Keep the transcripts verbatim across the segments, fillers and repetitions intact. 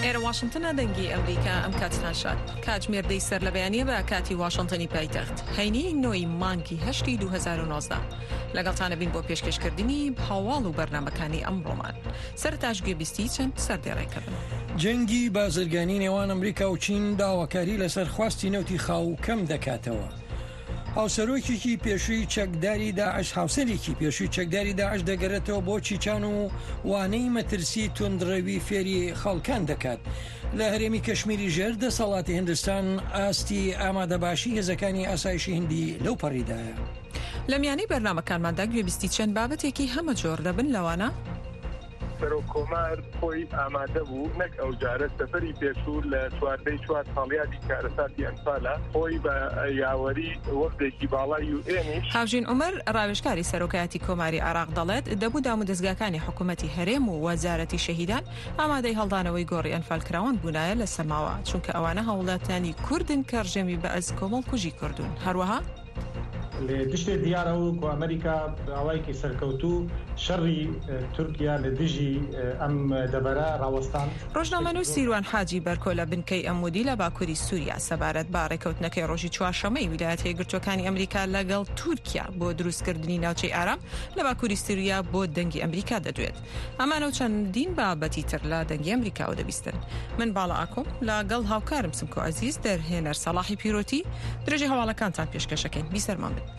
ئێرە واشنگتنە دەنگی ئەمریکا ئەم کاتتان شاد کاتژمێر دەی سەر لە بەیانیە بە کاتی واشنگتنی پایتەخت هەینی نۆی مانگی هەشتی دوو هەزار و نۆزدە لەگەڵتانە بین بۆ پێشکەشکردنی هەواڵ و بەرنامەکانی ئەمڕۆمان سەرتاش گوێبیستی چەند سەردێڕێکردن. جەنگی بازرگانی نێوان ئەمریکا و چین داواکاری لەسەر خواستی نەوتی خاو کەم دەکاتەوە. هاوسەرۆکێکی پێشووی چەکداری داعش هاوسەرێکی پێشووی چەکداری داعش دەگەرێتەوە بۆ چیچان و وانەی مەترسی توندڕەوی فێری خەڵکان دەکات. لە هەرێمی کەشمیری ژێر دەسەڵاتی هیندستان ئاستی ئامادەباشی هێزەکانی ئاسایشی هندی لەو پەڕیدایە. لە میانەی بەرنامەکانماندا گوێبیستی چەند بابەتێکی هەمە جۆر دەبن لەوانە سەرۆک کۆمار خۆی ئامادە بوو نەک ئەو جارە سەفەری پێشوو لە چواردەی چوار ساڵیاتی کارەساتی ئەمسالا خۆی بە یاوەری وەفدێکی باڵای یو ئێنیش. هاوژین عومەر ڕاوێژکاری سەرۆکایەتی کۆماری عێراق دەڵێت دەبوو دام و دەستگاکانی حکوومەتی هەرێم و وەزارەتی شەهیدان ئامادەی هەڵدانەوەی گۆڕی ئەنفالکراون بوونایە لە سەماوە چونکە ئەوانە هەوڵاتانی کوردن کە ڕژێمی بەئەز کۆمەڵ کوژی کوردون. هەروەها لە دشتێ دیارە و کۆ ئەمریکا ئاوایکی سەرکەوتو شەڕی تورکیا لە دژی ئەم دەبەرە ڕاوەستان. ڕۆژنامەنووس سیروان حاجی بەرکۆ لە بنکەی ئەمودی لە باکووری سووریا سەبارەت با ڕێکەوتنەکەی ڕۆژی چوارشەمەی ویلایەتە یەکگرتووەکانی ئەمریکا لەگەڵ تورکیا بۆ دروستکردنی ناوچەی ئارام لە باکووری سووریا بۆ دەنگی ئەمریکا دەدوێت. ئەمانە و چەندین بابەتی تر لە دەنگی ئەمریکاوە دەبیستن. من باڵا ئاکۆم لەگەڵ هاوکارم سمکۆ عەزیز دەرهێنەر سەلاحی پیرۆتی درێژی هەواڵەکانتان پێشکەشەکەین. بیسەرمان بن.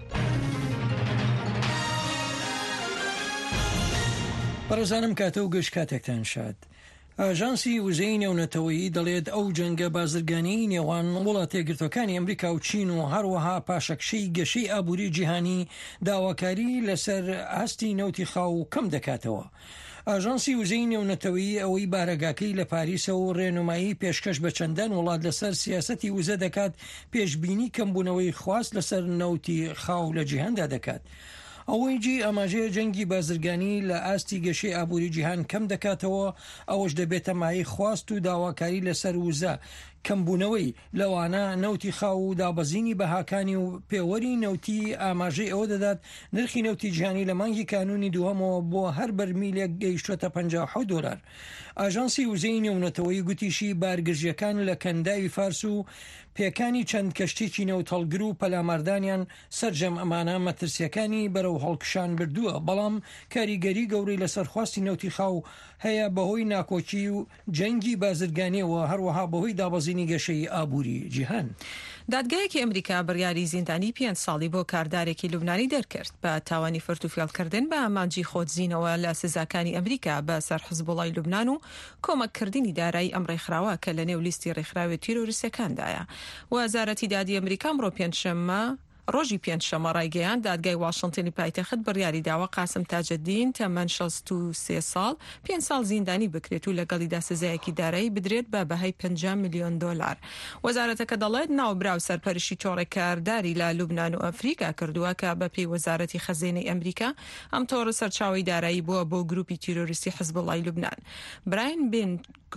بەڕێزانم کاتە و گەشت کاتێکتان شاد. ئاژانسی وزەی نێونەتەوەیی دەڵێت ئەو جەنگە بازرگانی نێوان وڵاتە یەکگرتووەکانی ئەمریکا و چین و هەروەها پاشەکشەی گەشەی ئابووری جیهانی داواکاری لەسەر هەستی نەوتی خاو کەم دەکاتەوە. ئاژانسی وزەی نێونەتەوەیی ئەوەی بارەگاکەی لە پاریسە و ڕێنمایی پێشکەش بە چەندان وڵات لەسەر سیاسەتی وزە دەکات پێشبینی کەمبوونەوەی خواست لەسەر نەوتی خاو لە جیهاندا دەکات. ئەوەی جی ئەماژەیە جەنگی بازرگانی لە ئاستی گەشەی ئابووری جیهان کەم دەکاتەوە ئەوەش دەبێتە مای خواست و داواکاری لەسەر وزە کەمبوونەوەی لەوانە نەوتی خاو و دابەزینی بەهاکانی و پێوەری نەوتی ئاماژەی ئەوە دەدات نرخی نەوتی جیهانی لە مانگی کانونی دووەمەوە بۆ هەر بەرمیلێک گەیشتوتە پەنجا و حەوت دۆلار. ئاژانسی وزەی نێونەتەوەی گوتیشی بارگرژیەکان لە کەنداوی فارس و پێکانی چەند کەشتێکی نەوتەڵگر و پەلاماردانیان سەرجەم ئەمانە مەترسیەکانی بەرەو هەڵکشان بردووە بەڵام کاریگەری گەورەی لەسەر خواستی نەوتی خاو هەیە بەهۆی ناکۆکی و جەنگی بازرگانیەوە هەروەها بەهۆی دابەزینی گەشەی ئابووری جیهان. دادگایەکی ئەمریکا بڕیاری زیندانی پێنج ساڵی بۆ کاردارێکی لوبنانی دەرکرد بە تاوانی فرد و فێڵکردن بە ئامانجی خۆتزیینەوە لە سزاکانی ئەمریکا بە سەر حزبوڵای لوبنان و کۆمەککردنی دارایی ئەم ڕێکخراوە کە لە نێو لیستی ڕێکخراوی تیرۆریستەکاندایە. وەزارەتی دادی ئەمریکا ئەمڕۆ پێنجشەممە ڕۆژی پێنجشەمە ڕایگەیان دادگای واشنگتنی پایتەخت بڕیاری داوە قاسم تاجدین تەمەن شەست و سێ ساڵ پێنج ساڵ زیندانی بکرێت و لەگەڵیدا سزایەکی دارایی بدرێت بە بەهای پەنجا میلیۆن دۆلار. وەزارەتەکە دەڵێت ناوبراو سەرپەرشی تۆڕێکارداری لە لوبنان و ئەفریقا کردووە کە بەپێی وەزارەتی خەزینەی ئەمریکا ئەم تۆڕە سەرچاوی دارایی بووە بۆ گروپی تیرۆریستی حزبوڵای لوبنان. براین بن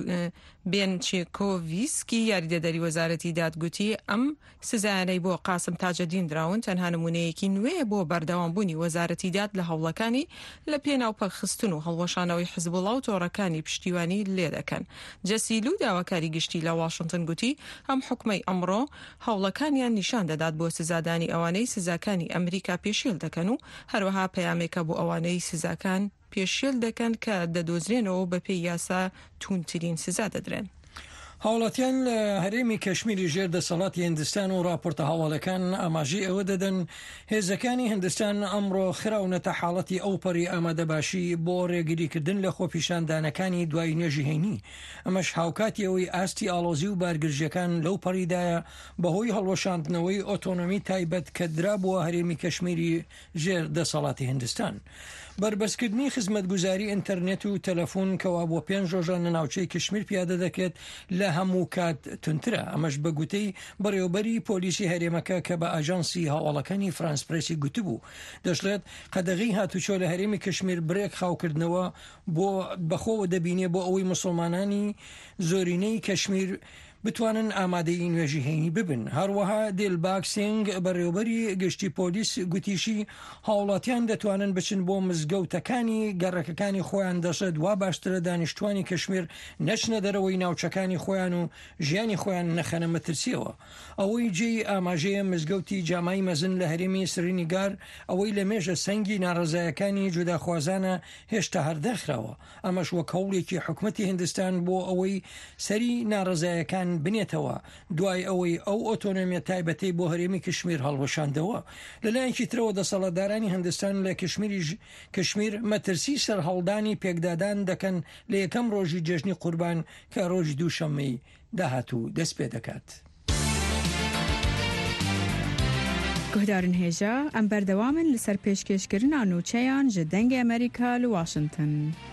بێنچێکۆڤیسکی یاریدەدەری وەزارەتی دادگوتی ئەم سزایانەی بۆ قاسم تاجدین دراون تەنها نمونەیەکی نوێ بۆ بەردەوامبوونی وەزارەتی داد لە هەوڵەکانی لە پێناوپەخستن و هەڵوەشانەوەی حزبوڵا و تۆڕەکانی پشتیوانی لێ دەکەن. جەسیل و داواکاری گشتی لە واشنگتن گوتی ئەم حکومەی ئەمڕۆ هەوڵەکانیان نیشان دەدات بۆ سزادانی ئەوانەی سزاکانی ئەمریکا پێشێل دەکەن و هەروەها پەیامێکە بۆ ئەوانەی سزاکان پێشێل دەکەن کە دەدۆزرێنەوە بەپێی یاسا توونترین سزا دەدرێن. هاوڵاتیان لە هەرێمی کەشمیری ژێر دەسەڵاتی هیندستان و راپۆرتە هەواڵەکان ئاماژەی ئەوە دەدەن هێزەکانی هیندستان ئەمڕۆ خراونەتە حاڵەتی ئەوپەری ئامادەباشی بۆ ڕێگریکردن لە خۆپیشاندانەکانی دوای نوێژی هەینی. ئەمەش هاوکاتی ئەوەی ئاستی ئاڵۆزی و بارگرژیەکان لەو پەڕیدایە بەهۆی هەڵوەشاندنەوەی ئۆتۆنۆمی تایبەت کە درابووە هەرێمی کەشمیری ژێر دەسەڵاتی هیندستان. بربەسکردنی خزمەتگوزاری ئینتەرنێت و تەلەفۆن کەوا بۆ پێنج ڕۆژان لە ناوچەی کەشمیر پیادە دەکرێت لە هەموو کات تونترە. ئەمەش بە گوتەی بەڕێوەبەری پۆلیسی هەرێمەکە کە بە ئاژانسی هەواڵەکانی فرانس پرێسی گوتبوو دەشڵێت قەدەغی هاتوچۆ لە هەرێمی کەشمیر برێک خاوکردنەوە بۆ بەخۆوە دەبینێ بۆ ئەوەی مسلمانانی زۆرینەی کەشمیر بتوانن ئامادەی نوێژی هێنی ببن. هەروەها دێلباکسینگ بەڕێوەبەری گشتی پۆلیس گوتیشی هاوڵاتیان دەتوانن بچن بۆ مزگەوتەکانی گەڕەکەکانی خۆیان دەشێت وا باشترە دانیشتوانی کەشمیر نەچنە دەرەوەی ناوچەکانی خۆیان و ژیانی خۆیان نەخەنە مەترسیەوە. ئەوەی جێی ئاماژەیە مزگەوتی جامای مەزن لە هەرێمی سرینیگار ئەوەی لە مێژە سەنگی ناڕزایەکانی جوداخوازانە هێشتا هەردەخراوە. ئەمەش وەک هەوڵێکی حکومەتی هیندستان بۆ ئەوەی سەری ناڕزایەکان بنێتەوە دوای ئەوەی ئەو ئۆتۆنۆمیە تایبەتەی بۆ هەرێمی کشمیر هەڵوەشاندەوە. لەلایەنکی ترەوە دەسەڵاتدارانی هیندستان لە کشمیریش کشمیر مەترسی سەر هەڵدانی پێکدادان دەکەن لە یەکەم ڕۆژی جەژنی قوربان کە ڕۆژی دووشەممەی داهاتوو دەست پێ دەکات. گهدارن هێژە ئەم بەردەوامن لەسەر پێشکەشکردنا نوچەیان ji dengê ئەمریکا لە واشنگتن.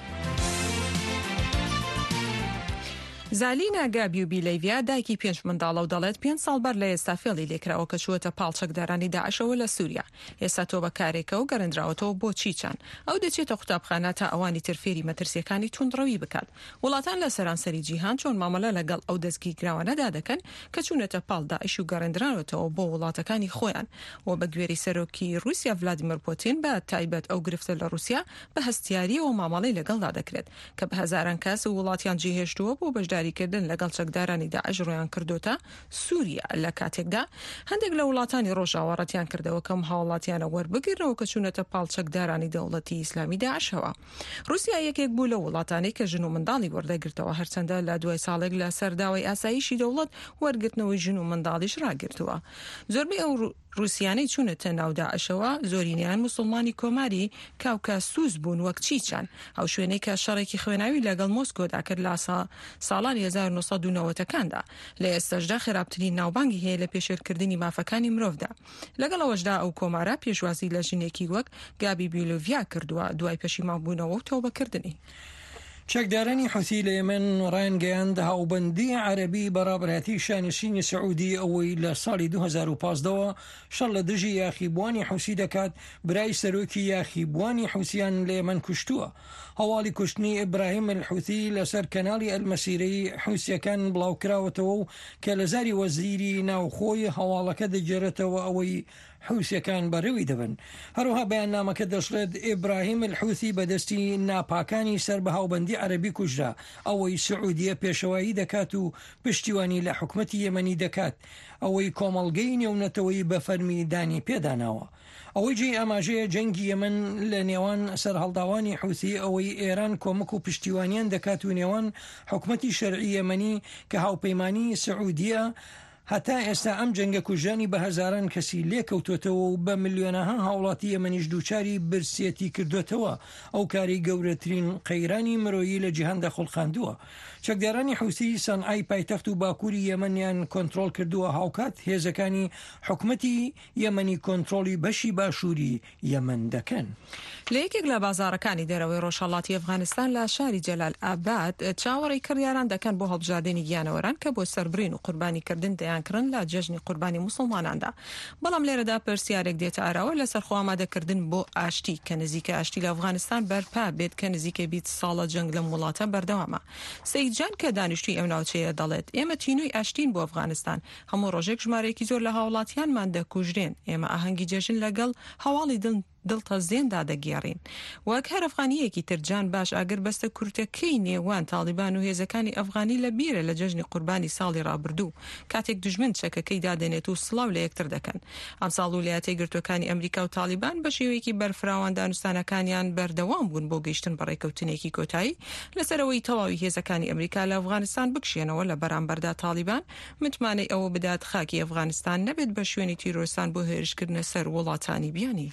زالینە گابی و بیلەیڤیا دایکی پێنج منداڵە و دەڵێت پێنج ساڵ بەر لە ئێستا فێڵی لێکراوە کە چووەتە پاڵچەکدارانی داعشەوە لە سووریا. ئێستا تۆ بەکارێکە و گەڕێنراوەتەوە بۆ چیچان. ئەو دەچێتە قوتابخانە تا ئەوانی تر فێری مەترسیەکانی توندڕەوی بکات. وڵاتان لە سەرانسەری جیهان چۆن مامەلە لەگەڵ ئەو دەستگی گراوانەدا دەکەن کە چوونەتە پاڵ داعش و گەڕێنراوەتەوە بۆ وڵاتەکانی خۆیان و بە گوێری سەرۆکی رووسیا ڤلادیمیر پوتین بە تایبەت ئەو گرفتە لە رووسیا بە هەستیاریەوە مامەڵەی لەگەڵدا دەکرێت کە بە هەزاران کەس و وڵاتیان جێهێشتووە بۆ بەشداریکردن لەگەڵ چەکدارانی داعش ڕۆیان کردوتە سووریا. لە کاتێکدا هەندێک لە وڵاتانی ڕۆژاوەڕەتیان کردەوە کەم هاوڵاتیانە وەربگیرنەوە کە چوونەتە پاڵ چەکدارانی دەوڵەتی ئیسلامی داعشەوە. رووسیا یەکێک بوو لە وڵاتانەی کە ژن و منداڵی وەردەگرتەوە هەرچەندە لە دوای ساڵێک لە سەرداوای ئاسایشی دەوڵەت وەرگرتنەوەی ژن و منداڵیش ڕاگرتووە. زۆربەی ئەو رووسیانەی چوونەتە ناو داعشەوە زۆرینیان موسڵمانی کۆماری کاوکاسوس بوون وەک چیچان. ئەو شوێنەی کە شەڕێکی خوێناوی لەگەڵ مۆسکۆدا کرد لە ساڵانی هەزار و نۆسەد و نەوەتەکاندا. لە ئێستاشدا خراپترین ناوبانگی هەیە لە پێشێرکردنی مافەکانی مرۆڤدا. لەگەڵ ئەوەشدا ئەو کۆمارە پێشوازی لە ژنێکی وەک گابی بیلۆڤیا کردووە دوای پەشیمانبوونەوە و تەوبەکردنی. چەکدارانی حوسی لە ئێمن ڕایانگەیاند هاوبەندی عەرەبی بەڕابردەتی شانشینی سعودی ئەوەی لە ساڵی دوو هەزار و پانزدەوە شەڕ لە دژی یاخیبوانی حوسی دەکات برای سەرۆکی یاخیبوانی حوسیان لە ئێمن کوشتووە. هەواڵی کوشتنی ئیبراهیم الحوثی لەسەر کەناڵی ئەلمەسیرەی حوسیەکان بڵاوکراوەتەوە و کە لە زاری وەزیری ناوخۆی هەواڵەکە دەگێرێتەوە ئەوەی حوسیەکان بەڕێوی دەبن. هەروها بەیاننامەکە دەشڵێت ئیبراهیم الحوثی بەدەستی ناپاکانی سەر بە هاوبەندی عەرەبی کوژرا ئەوەی سعودیە پێشەوایی دەکات و پشتیوانی لە حکومەتی یەمەنی دەکات ئەوەی کۆمەڵگەی نێونەتەوەی بە فەرمی دانی پێداناوە. ئەوەی جێ ئاماژەیە جەنگی یەمەن لە نێوان سەرهەڵداوانی حوسی ئەوەی ئێران کۆمەک و پشتیوانیان دەکات و نێوان حکومەتی شەرعی یەمەنی کە هاوپەیمانی سعودیە هەتا ئێستا ئەم جەنگە کوژانی بە هەزاران کەسی لێکەوتوتەوە و بە ملیۆنەها هاوڵاتی یەمەنیش دووچاری برسێتی کردوێتەوە. ئەو کاری گەورەترین قەیرانی مرۆیی لە جیهاندا خوڵقاندووە. چەکدارانی حوسی سەنعای پایتەخت و باکووری یەمەنیان کۆنتڕۆڵ کردووە هاوکات هێزەکانی حکومەتی یەمەنی کۆنتڕۆڵی بەشی باشووری یەمەن دەکەن. لە یەکێک لە بازارەکانی دەرەوەی ڕۆژهەڵاتی ئەفغانستان لە شاری جەلال ئاباد چاوەڕێی کڕیاران دەکەن بۆ هەڵبژاردننی گیانەوەران کە بۆ سەربرین و قوربانیکردن دەیانکردن لە جەژنی قوربانی موسڵماناندا. بەڵام لێرەدا پرسیارێک دێتە ئاراوە لەسەر خۆ ئامادەکردن بۆ ئاشتی کە نزیکە ئاشتی لە ئەفغانستان بەرپا بێت کە نزیکە بیست ساڵە جەنگ لەم وڵاتە بەردەوامە. سەیدجان کە دانیشتووی ئەو ناوچەیە دەڵێت ئێمە تینووی ئاشتین بۆ ئەفغانستان هەموو ڕۆژێک ژمارەیەکی زۆر لە هاوڵاتیانمان دەکوژرێن. ئێمە ئاهەنگی جەژن لەگەڵ هەواڵی دڵ دڵتە زێندا دەگێڕین. وەک هەر ئەفغانیەکی ترجان باش ئاگر بەستە کورتەکەی نێوان تاڵیبان و هێزەکانی ئەفغانی لە بیرە لە جەژنی قوربانی ساڵی ڕابردوو کاتێک دژمن چەکەکەی دادێنێت و سڵاو لە یەکتر دەکەن. ئەم ساڵ ویلایەتە یەکگرتووەکانی ئەمریکا و تاڵیبان بە شێوەیەکی بەرفراوان دانوستانەکانیان بەردەوام بوون بۆ گەیشتن بە ڕێکەوتنێکی کۆتایی لەسەرەوەی تەواوی هێزەکانی ئەمریکا لە ئەفغانستان بکشێنەوە لە بەرامبەردا تاڵیبان متمانەی ئەوە بدات خاکی ئەفغانستان نەبێت بە شوێنی تیرۆستان بۆ هێرشکردنە سەر وڵاتانی بیانی.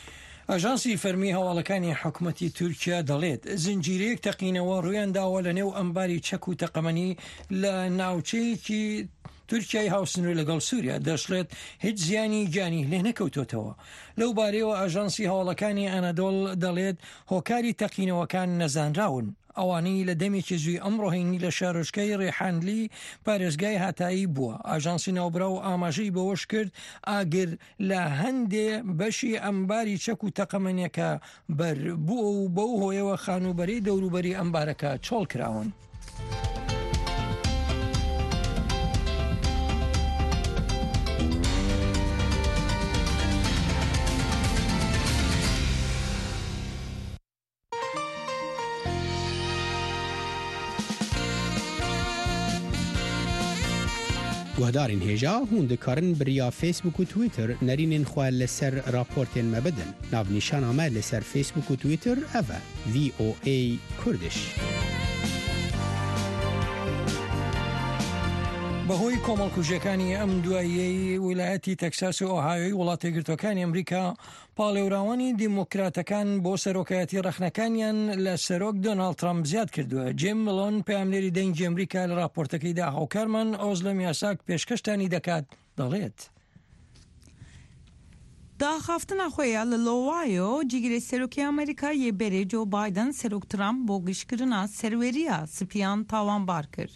ئاژانسی فەرمی هەواڵەکانی حکومەتی تورکیا دەڵێت زنجیرەیەک تەقینەوە ڕوویان داوە لە نێو ئەمباری چەک و تەقەمەنی لە ناوچەیەکی تورکیای هاوسنوور لەگەڵ سووریا دەشڵێت هیچ زیانی گیانی لێ نەکەوتوتەوە. لەو بارەوە ئاژانسی هەواڵەکانی ئەنەدۆڵ دەڵێت هۆکاری تەقینەوەکان نەزانراون. ئەوانەی لە دەمێکی زووی ئەمڕۆهینی لە شارۆچکەی ڕێحانلی پارێزگای هاتایی بووە. ئاژانسی ناوبرا و ئاماژەی بەوەش کرد ئاگر لە هەندێ بەشی ئەمباری چەک و تەقەمەنیەکە بەر بووە و بەو هۆیەوە خانوبەری دەوروبەری ئەمبارەکە چۆڵ کراون. گهدارین هجا هون دکارن بریا فیسبوک و تویتر نرینن خواه لسر راپورتین مبدن ناو نیشان آمه لسر فیسبوک و تویتر اوه وی او ای کردش. بەهۆی کۆمەڵکوژەکانی ئەم دواییەی ویلایەتی تەکساس و ئۆهایۆی وڵاتە یەکگرتوەکانی ئەمریکا پاڵێوراوانی دیموکراتەکان بۆ سەرۆکایەتی ڕەخنەکانیان لە سەرۆک دۆناڵد ترامپ زیاد کردووە. جیم ملۆن پەیامنێری دەنگی ئەمریکا لە راپۆرتەکەیدا هاوکارمان ئۆزلەم یاساک پێشکەشتانی دەکات دەڵێت. داخافتنا خویا للوایو جیگری سروکی امریکای بری جو بایدن سروک ترامپ بو گشکرنا سروریا سپیان تاوان بار کرد.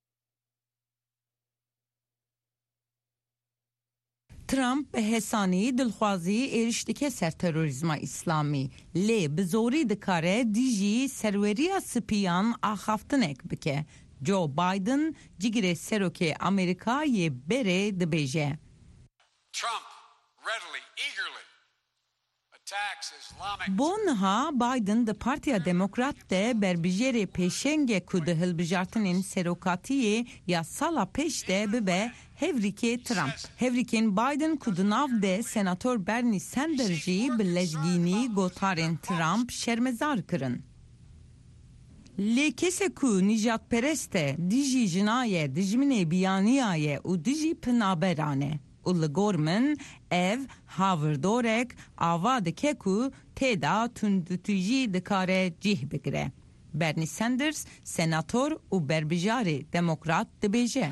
ترامپ به حسانی دلخوازی ایرشتکه سر تروریزم اسلامی لی بزوری دکاره دیجی سروریا سپیان آخافتنک بکه. جو بایدن جیگری سروکی امریکای بری دبیجه. Trump readily, eagerly attacks Islamic. بونها بایدن د پارتیا دموکرات ده بربیجری پیشنگ کده هلبجارتنین سروکاتی یا سالا پیش ده ببه هفریکی ترامپ. هفریکین بایدن کدناف ده سناتور برنی سندرجی بلجگینی گوتارن ترامپ شرمزار کرن. لی کسی کو نجات پرسته دیجی جنایه دجمنه بیانیایه و دیجی پنابرانه. اولگور من ev هاوردورک آواده که کو تیدا تندتویجی دکاره جیه بگره. برنی سندرز سناتور و بربیجاری دموکرات دبیجه.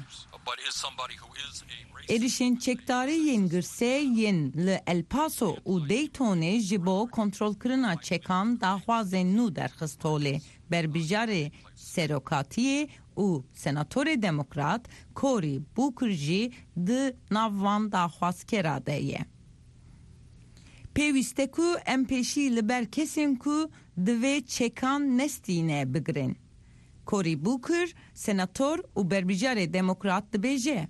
ایرشین چکداری ین گرسه ین ل الپاسو و دیتونه جبو کنترول کرنا چکان داخوازن نو درخستوله. بربیجاری سروکاتی او سناتور دموکرات کوری بوکرجی د ناوان داخواست کراده یه. پیوسته کو امپیشی لبر کسیم کو دوی چکان نستینه بگرن. کوری بوکر سناتور و بربیجار دموکرات دبیجه.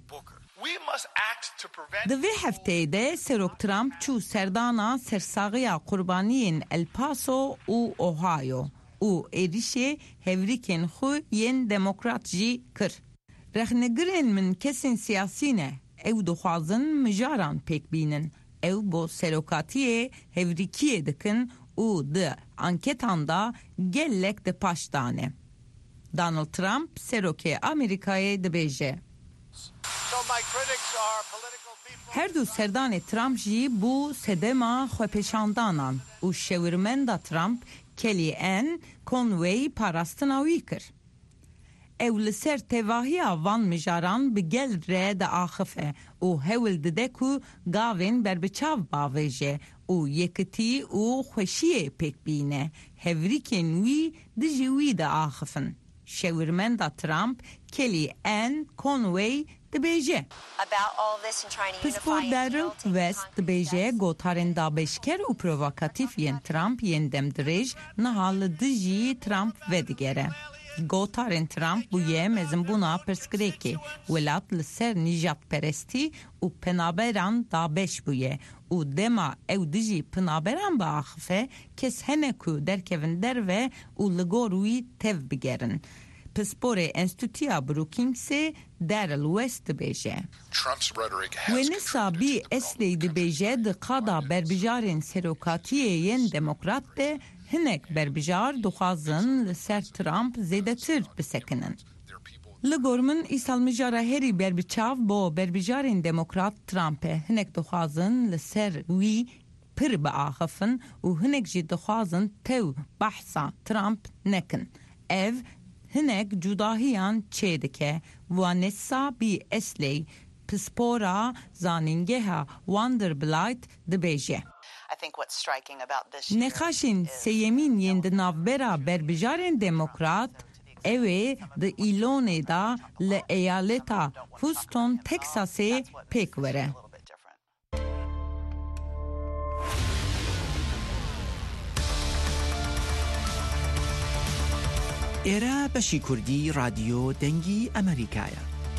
دوی هفته ده سروک ترامپ چو سردانا سرساقی قربانین الپاسو و اوهایو. او ایریشه هفریکن خو ین دموکرات جی کر. رخنگرین من کسین سیاسی نه. او دخوازن مجاران پیک بینن. او با سروکاتی هفریکیه دکن او ده انکتان دا گلک ده پاشدانه. دانالد ترامپ سروکی امریکای دبیجه. هر دو سردان ترامپ جی بو سدما خوپشاندانان و شورمندا ترامپ کلی ان کنوی پاراستناوی کر. اول سر تواهی وان مجاران بگل رد آخفه و هول ددکو گاوین بر بچاو باویجه و یکتی و خوشیه پیک بینه هوریکن وی دجوی دا آخفن. شورمندا ترامپ کلی ان کنوی دبیجه. پسپور در وست دبیجه گوتارن دابشکر و پرووکاتیف ین ترامپ ین دم دریج نهال دجی ترامپ ودگره. گوتارن ترامپ بویه مزن بونا پرسکریکی ولات لسر نجات پرستی و پنابران دابش بویه و دما او دجی پنابران با آخفه کس هنکو درکوین در و لگوروی تف بگرن. پسپور انستوتیا بروکینگسی در الوست بیجه. و نسا بی اصلی دی بیجه دی قادا بربیجارین سروکاتی ین دموکرات ده هنک بربیجار دخوازن لسر ترامپ زیده تر بسکنن. لگورمن ایسال مجاره هری بربیچاو با بربیجارین دموکرات ترامپ هنک دخوازن لسر وی پر با آخفن و هنک جی دخوازن تو بحثا ترامپ نکن. اف هنک جداهیان چه دکه و نسا بی اصلی پسپورا زانینگه ها واندر بلایت دبیجه. نخاشین سیمین یند نافبرا بربیجارین دموکرات اوه ده ایلونه دا لایالتا هوستون تکساسه پیک وره. ئێرە بەشی کوردی رادیۆ دەنگی ئەمریکایە.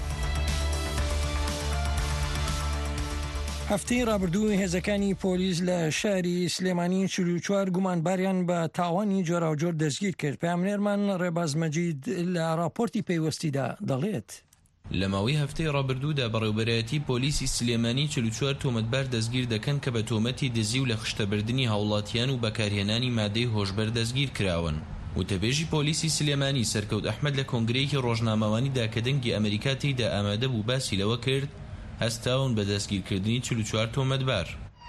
هەفتەی ڕابردوو هێزەکانی پۆلیس لە شاری سلێمانی چل و چوار گومانباریان بە تاوانی جۆراوجۆر دەستگیر کرد. پەیامنێرمان ڕێباز مەجید لە راپۆرتی پێیوەستیدا دەڵێت. لە ماوەی هەفتەی ڕابردوودا بەڕێوەبەرایەتی پۆلیسی سلێمانی چل و چوار تۆمەتبار دەستگیر دەکەن کە بە تۆمەتی دزی و لە خشتەبردننی هاوڵاتیان و بەکارهێنانی مادەی هۆشبەر دەستگیر کراون. وتەبێژی پۆلیسی سلێمانی سەرکەوت ئەحمەد لە کۆنگرەیەکی ڕۆژنامەوانیدا کە دەنگی ئەمریکا تێیدا ئامادە بوو باسی لەوە کرد هەستاون بە دەستگیرکردنی چل و چوار تۆمەتبار.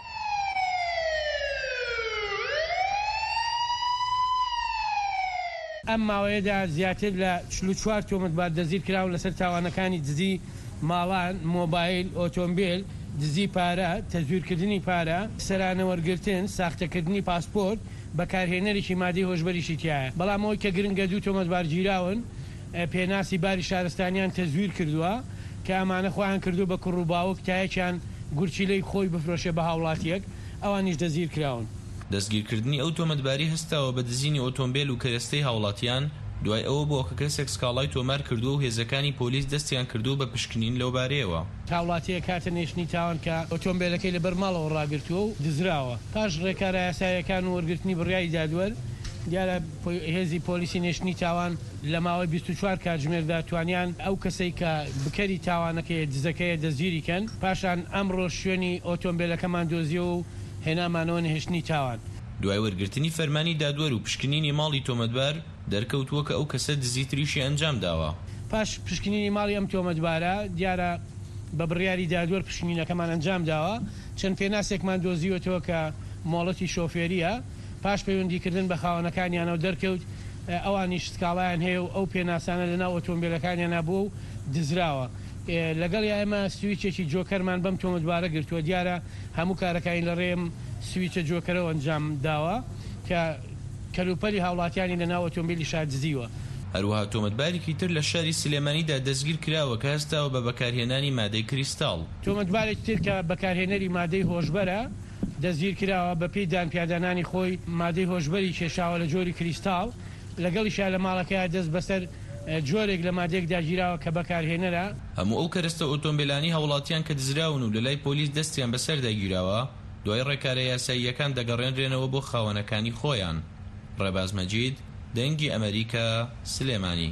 ئەم ماوەیەدا زیاتر لە چل و چوار تۆمەتبار دەستگیر کراون لەسەر تاوانەکانی دزی ماڵان، مۆبایل، ئۆتۆمبیل، دزی پارە، تەزویرکردنی پارە، سەرانەوەرگرتن، ساختەکردنی پاسپۆرت، بەکارهێنەرێکی مادەی هۆشبەریشی تایە. بەڵام ئەوەی کە گرنگە دوو تۆمەتبار گیراون پێناسی باری شارستانیان تەزویر کردووە کە ئەمانە خۆیان کردو بە کوڕ و باوک تایەکیان گورچیلەی خۆی بفرۆشێ بە هاوڵاتیەک، ئەوانیش دەستگیر کراون. دەستگیرکردنی ئەو تۆمەتباری هەستاوە بە دزینی ئۆتۆمبیل و کەرەستەی هاوڵاتیان دوای ئەوە بۆ کە کەسێک سکاڵای تۆمار کردووە و هێزەکانی پۆلیس دەستیان کردو بە پشکنین لەو بارەیەوە. هاوڵاتیە کاتە نێشتنی تاوان کە ئۆتۆمبیلەکەی لە بەرماڵەوە ڕاگرتووە و دزراوە. پاش ڕێکارە یاساییەکان و وەرگرتنی بڕیایی دادوەر دیارە هێزی پۆلیسی نێشتنی تاوان لە ماوەی بیست و چوار کاتژمێردا توانیان ئەو کەسەی کە بکەری تاوانەکەی دزەکەیە دەستگیریکەن. پاشان ئەمڕۆ شوێنی ئۆتۆمبیلەکەمان دۆزیەوە و هێنامانەوە نهێشتنی تاوان. دوای وەرگرتنی فەرمانی دادوەر و پشکنینی ماڵی تۆمەتبار دەرکەوتووە کە ئەو کەسە دزی تریشی ئەنجام داوە. پاش پشکنینی ماڵی ئەم تۆمەتبارە دیارە بە بڕیاری دادوەر پشکنینەکەمان ئەنجام داوە. چەند پێناسێکمان دۆزیوەتەوە کە مۆڵەتی شۆفێریە. پاش پەیوەندیکردن بە خاوەنەکانیانەوە دەرکەوت ئەوانیش سکاڵایان هەیە و ئەو پێناسانە لەناو ئۆتۆمبیلەکانیانە بوو و دزراوە. لەگەڵ ئێمە سویچێکی جۆکەرمان بەم تۆمەتبارە گرتووە. دیارە هەموو کارەکانی لە ڕێم سویچە جۆکەرەوە ئەنجام داوە کە کەلوپەلی هاوڵاتیانی لەناو ئۆتۆمبیلی شاد دزیوە. هەروەها تۆمەتبارێکی تر لە شاری سلێمانیدا دەستگیر کراوە کە هەستاوە بە بەکارهێنانی مادەی کریستاڵ. تۆمەتبارێک تر کە بەکارهێنەری مادەی هۆشبەرە دەستگیر کراوە بە پێی دانپیادانانی خۆی مادەی هۆشبەری کێشاوە لە جۆری کریستاڵ. لەگەڵیشا لە ماڵەکەی دەست بەسەر جۆرێک لە مادێکدا گیراوە کە بەکارهێنەرە. هەموو ئەو کەرەستە ئۆتۆمبیلانی هاوڵاتیان کە دزراون و لە لای پۆلیس دەستیان بەسەردا گیراوە دوای ڕێکارە یاساییەکان دەگەڕێنرێنەوە بۆ خاوەنەکانی خۆیان. ڕێباز مەجید، دەنگی ئەمریکا، سلێمانی.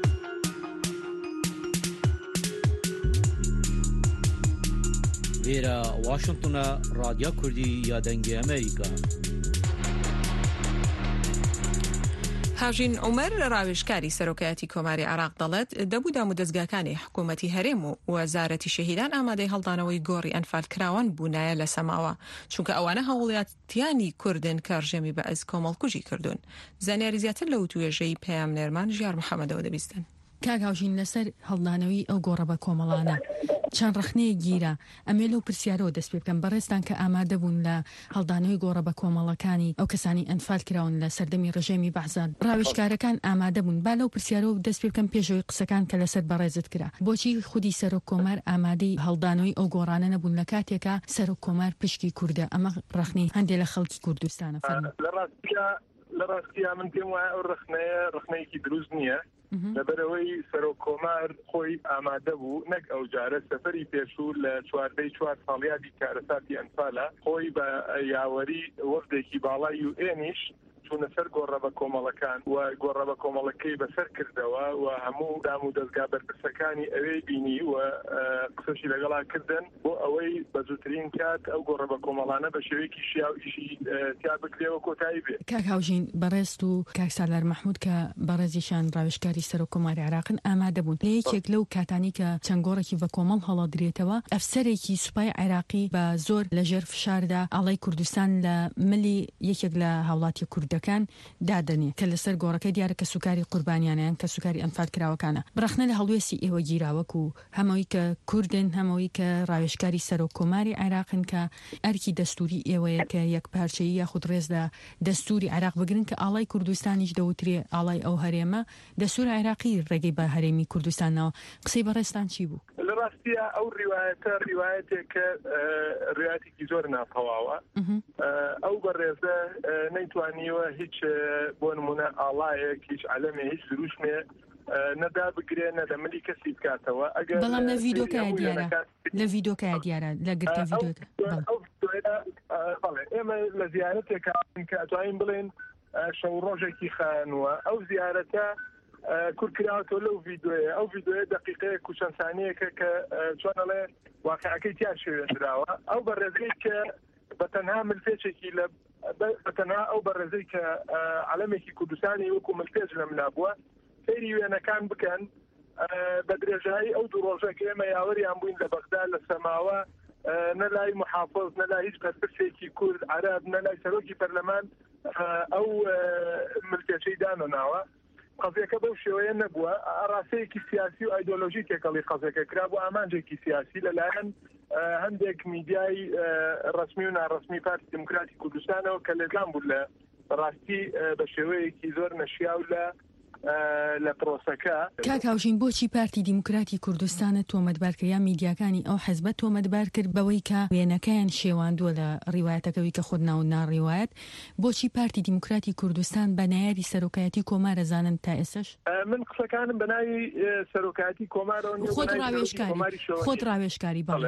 لێرە واشنگتنە ڕادیۆ کوردی یا دەنگی ئەمریکا. هاژین عومەر ڕاوێژکاری سەرۆکایەتی کۆماری عێراق دەڵێت دەبوودا دەستگاکانی حکوومەتی هەرێم و وەزارەتی شەهیدان ئامادەی هەڵدانەوەی گۆڕی ئەنفال کراوان بوونایە لە سەماوە چونکە ئەوانە هەوڵاتیانی کوردن کە ڕژێمی بەعز کۆمەڵکوژی کردوون. زانیاری زیاتر لەو توێژەی پەیام نێرمان ژیار محەممەدەوە دەبیستن. کاگاوژین لەسەر هەڵدانەوەی ئەو گۆڕە بە کۆمەڵانە چەند ڕخنەیە گیرە ئەمێ لەو پرسیارەوە دەست پێ بکەم بەڕێستان کە ئامادە بوون لە هەڵدانەوەی گۆڕە بە کۆمەڵەکانی ئەو کەسانی ئەنفال کراون لە سەردەمی ڕژێمی بەعزاد ڕاوێژکارەکان ئامادە بوون با لەو پرسیارەوە دەست پێ بکەم پێشەوەی قسەکان کە لەسەر بەڕێزت کرا بۆچی خودی سەرۆک کۆمار ئامادەی هەڵدانەوەی ئەو گۆڕانە نەبوون لە کاتێکە سەرۆک کۆمار پشکی کووردە ئەمە ڕخنی هەندێک لە خەڵکی کوردستانە لە ڕاستیا من پێم وایە ئەو ڕخنەیە ڕخنەیەکی دروست نییە لەبەرەوەی سەرۆک کۆمار خۆی ئامادە بوو نەک ئەو جارە سەفەری پێشوو لە چواردەی چوار ساڵیادی کارەساتی ئەنفالە خۆی بە یاوەری وەفدێکی باڵای یو ئێنیش چوونە سەر گۆڕە بە کۆمەڵەکان و گۆڕە بە کۆمەڵەکەی بەسەر کردەوە و هەموو دام و دەستگا بەرپرسەکانی ئەوەی بینی و قسەشی لەگەڵا کردن بۆ ئەوەی بە زووترین کات ئەو گۆڕە بە کۆمەڵانە بە شێوەیەکی شیا و ئیشی تیا بکرێەوە کۆتایی بێت. کاک هاوژین بەڕێست و کاک سالار مەحموود کە بەڕێزیشان ڕاوێژکاری سەرۆک کۆماری عێراقن ئامادە بوون لە یەکێک لەو کاتانی کە چەند گۆڕێکی بە کۆمەڵ هەڵەدرێتەوە ئەفسەرێکی سوپای عێراقی بە زۆر لەژێر فشاردا ئاڵای کوردستان لە ملی یەکێک لە هاوڵاتی کوردەکان دادنێ کە لەسەر گۆڕەکەی دیارە کە سوکاری قوربانیانیان کە سوکاری ئەنفال کراوەکانە برەخنە لە هەڵوێستی ئێوە گیراوەک و هەمەوەی کە کوردن هەمەوەی کە ڕاوێژکاری سەرۆک کۆماری عێراقن کە ئەرکی دەستوری ئێوەیە کە یەک پارچەیی یاخود ڕێزدا دەستوری عێراق بگرن کە ئاڵای کوردستانیش دەوترێ ئاڵای ئەو هەرێمە دەستور عێراقی ڕێگەی بە هەرێمی کوردستانەوە قسەی بەڕێستان چی بوو؟ لە ڕاستیە ئەو ڕیوایەتە ڕیوایەتێکە ڕیوایەتێکی زۆر ناپەواوە ئەو بەڕێزە نەیتوانیوە هیچ بۆ نمونە ئاڵایەک هیچ عەلەمێ هیچ دروشمێ نەدا بگرێ نەدە ملی کەسی بکاتەوە ئەگەر بەڵام لە ڤیدۆکایە دیارە لە ڤیدۆکایە دیارە لە گرتە ڤیدۆکە ئێمە لە زیارەتێک کە ئەتوانین بڵێن شەو ڕۆژێکی خانووە ئەو زیارەتە کورکراوەوە لەو ڤیددیۆیە ئەو ڤیددیۆیە دقیقەیە کوچەند سانەیەکە کە چۆنەڵێ واقعەکەی تیان شێوێنراوە ئەو بەڕێزەی کە بەتەنها ملپێچێکی لە بەتەنها ئەو بەڕێزەی کە عەلەمێکی کوردستانی وەکو ملپێچ لە ملابووە سەیری وێنەکان بکەن بە درێژایی ئەو دوو ڕۆژەکە ئێمە یاوەریان بووین لە بەغدا لە سەماوە نەلای محافظ نەلای هیچ بەرپرسێکی کورد عەرەب نەلای سەرۆکی پەرلەمان ئەو ملپێچەی دانەناوە قەزیەکە بەو شێوەیە نەبووە ئاڕاستەیەکی سیاسی و ئایدۆلۆژی تێکەڵی قەزەکە کرا بۆ ئامانجێکی سیاسی لەلایەن هەندێک میدیای ڕسمی و ناڕسمی پارتی دموکراتی کوردستانەوە کە لێگان بوو لە ڕاستی بە شێوەیەکی زۆر نەشیاو لە لە پرۆسەکە. کاکاوژین بۆچی پارتی دیموکراتی کوردستانە تۆمەتبارکردیان میدیاکانی ئەو حەزبە تۆمەتبار کرد بەوەی کە وێنەکەیان شێواندووە لە ڕیوایەتەکەوی کە خود ناو ناڕیوایەت بۆچی پارتی دیموکراتی کوردستان بە نایاری سەرۆکایەتی کۆمارە زانن تا ئێسش؟ من قسەکانم بە ناوی سەرۆکایەتی کۆمارەوە خۆت ڕاوێژکاری خۆت ڕاوێژکاری بەڵێ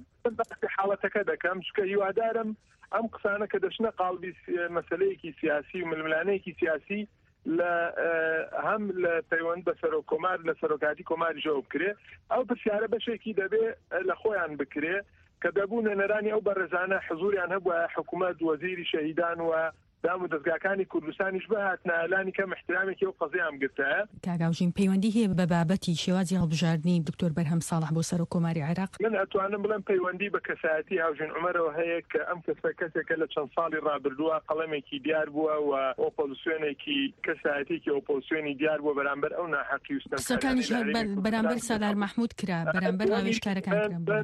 حاڵەتەکە دەکەم چکە هیوادارم ئەم قسانە کە دەچنە قاڵبی مەسەلەیەکی سیاسی و ململانەیەکی سیاسی لە هەم لە پەیوەند بە سەرۆک کۆمار لە سەرۆکاتی کۆماری ژەوب بکرێ ئەو پرسیارە بەشێکی دەبێ لە خۆیان بکرێ کە دەبوو نەنەرانی ئەو بەڕێزانە حزوریان هەبووە حکوومەت وەزیری شەهیدان و دام و دەستگاکانی کوردستانیش بە هاتنە ئەلانی کەم احترامێکی ئەو قەزەیەم گرتە. کاکاوژین پەیوەندی هەیە بە بابەتی شێوازی هەڵبژاردننی دکتۆر بەرهەم ساڵح بۆ سەرۆک کۆماری عێراق؟ من ئەتوانم بڵێم پەیوەندی بە کەسایەتی هاوژین عومەرەوە هەیە کە ئەم کەسە کەسێکە لە چەند ساڵی ڕابردووە قەڵەمێکی دیار بووە و ئۆپۆزیسیۆنێکی کەسایەتیکی ئۆپۆزیسیۆنی دیار بووە بەرامبەر ئەو ناحەقی و قسەکانیش بەرامبەر سالار محمود کرا بەرامبەر ڕاوێژکارەکان کرا.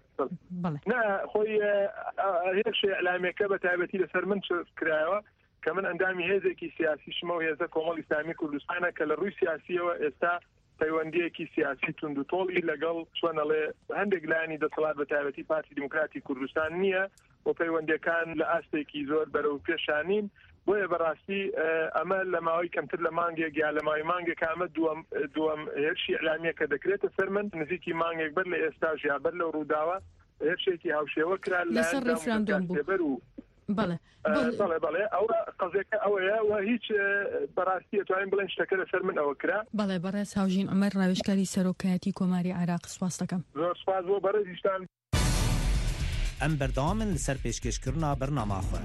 نه خۆی هێرش ئەعلامێکە بە تایبەتی لەسەر من کرایەوە کە من ئەندامی هێزێکی سیاسی شمە و هێزە کۆمەڵ ئیسلامی کوردستانە کە لە ڕووی سیاسیەوە ئێستا پەیوەندیەکی سیاسی تونند و تۆڵی لەگەڵ چۆنەڵێ هەندێک لایانی دەسەڵات بە تایبەتی پارتی دیموکراتی کوردستان نییە و پەیوەندیەکان لە ئاستێکی زۆر بەرەو پێشانین بۆیە بەڕاستی ئەمە لە ماوەی کەمتر لە مانگێک یا لە ماوەی مانگێک ئەمە دووەم دووەم هێرشی ئەعلامیە کە دەکرێتە سەر من نزیکی مانگێک بەر لە ئێستاژ یا بەر لەو ڕووداوە هێرشێکی هاوشێوە کرا لەسەر ڕێفراندۆم بوو. بەڵێ بەڵێ بەڵێ ئەو قەزێکە ئەوەیە و هیچ بەڕاستی ئەتوانین بڵێن شتەکە لەسەر من ئەوە کرا. بەڵێ بەڕێز هاوژین عومەر ڕاوێژکاری سەرۆکایەتی کۆماری عێراق سوپاس دەکەم. زۆر سوپاس بۆ بەڕێزیشتان. ئەم بەردەوامن لەسەر پێشکەشکردنا بەرنامەخۆ.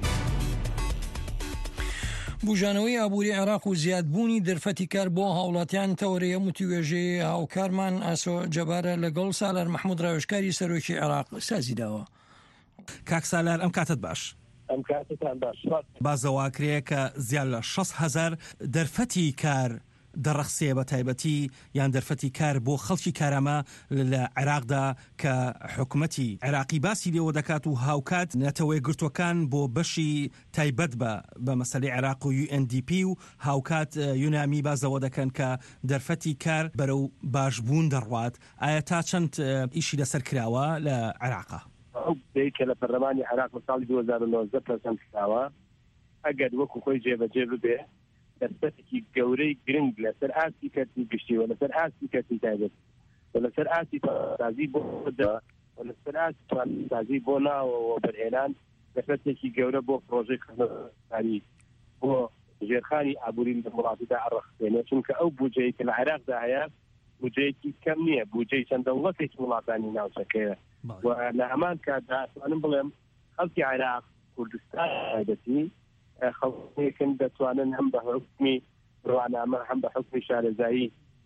بوژانەوەی ئابووری عێراق و زیادبوونی دەرفەتی کار بۆ هاوڵاتیان تەورەیە موتیوێژەی هاوکارمان ئاسۆ جەبارە لەگەڵ سالار محمود ڕاوێژکاری سەرۆکی عێراق سازی داوە. کاک سالار ئەم کاتت باش. ئەم کاتتان باش. بازەواکرەیە کە زیاد لە شەش هەزار دەرفەتی کار دەڕەخسێ بە تایبەتی یان دەرفەتی کار بۆ خەڵکی کارەمە لە عێراقدا کە حکوومەتی عێراقی باسی لێوە دەکات و هاوکات نەتەوەی گرتوەکان بۆ بەشی تایبەت بە بە مەسەلەی عێراق و یو ئێن دی پی و هاوکات یونامی بازەوە دەکەن کە دەرفەتی کار بەرەو باشبوون دەڕوات. ئایا تا چەند ئیشی لەسەر کراوە لە عێراقا؟ ئەو دەیکە لە پەرلەمانی عێراق لە ساڵی دوو هەزار و نۆزدە پەرسەنت کراوە ئەگەر وەکو خۆی جێبەجێ ببێ دەرفەتێکی گەورەی گرنگ لەسەر ئاسی کەرتی گشتیوە لەسەر ئاسی کەرتی تایبەت و لەسەر ئاسی تازی بۆ و لەسەر ئاسی تازی بۆ ناوەوە بەرهێنان دەرفەتێکی گەورە بۆ پرۆژەی کردنەوەی بۆ ژێرخانی ئابووری لە وڵاتیدا ئەڕەخسێنێت چونکە ئەو بودجەی کە لە عێراقدا هەیە بودجەیەکی کەم نییە بودجەی چەند دەوڵەتێکی وڵاتانی ناوچەکەیە و لە هەمان کاتدا ئەتوانم بڵێم خەڵکی عێراق کوردستان تایبەتی خەڵکێکن دەتوانن هەم بە حکمی ڕوانامە هەم بە حکمی شارەزایی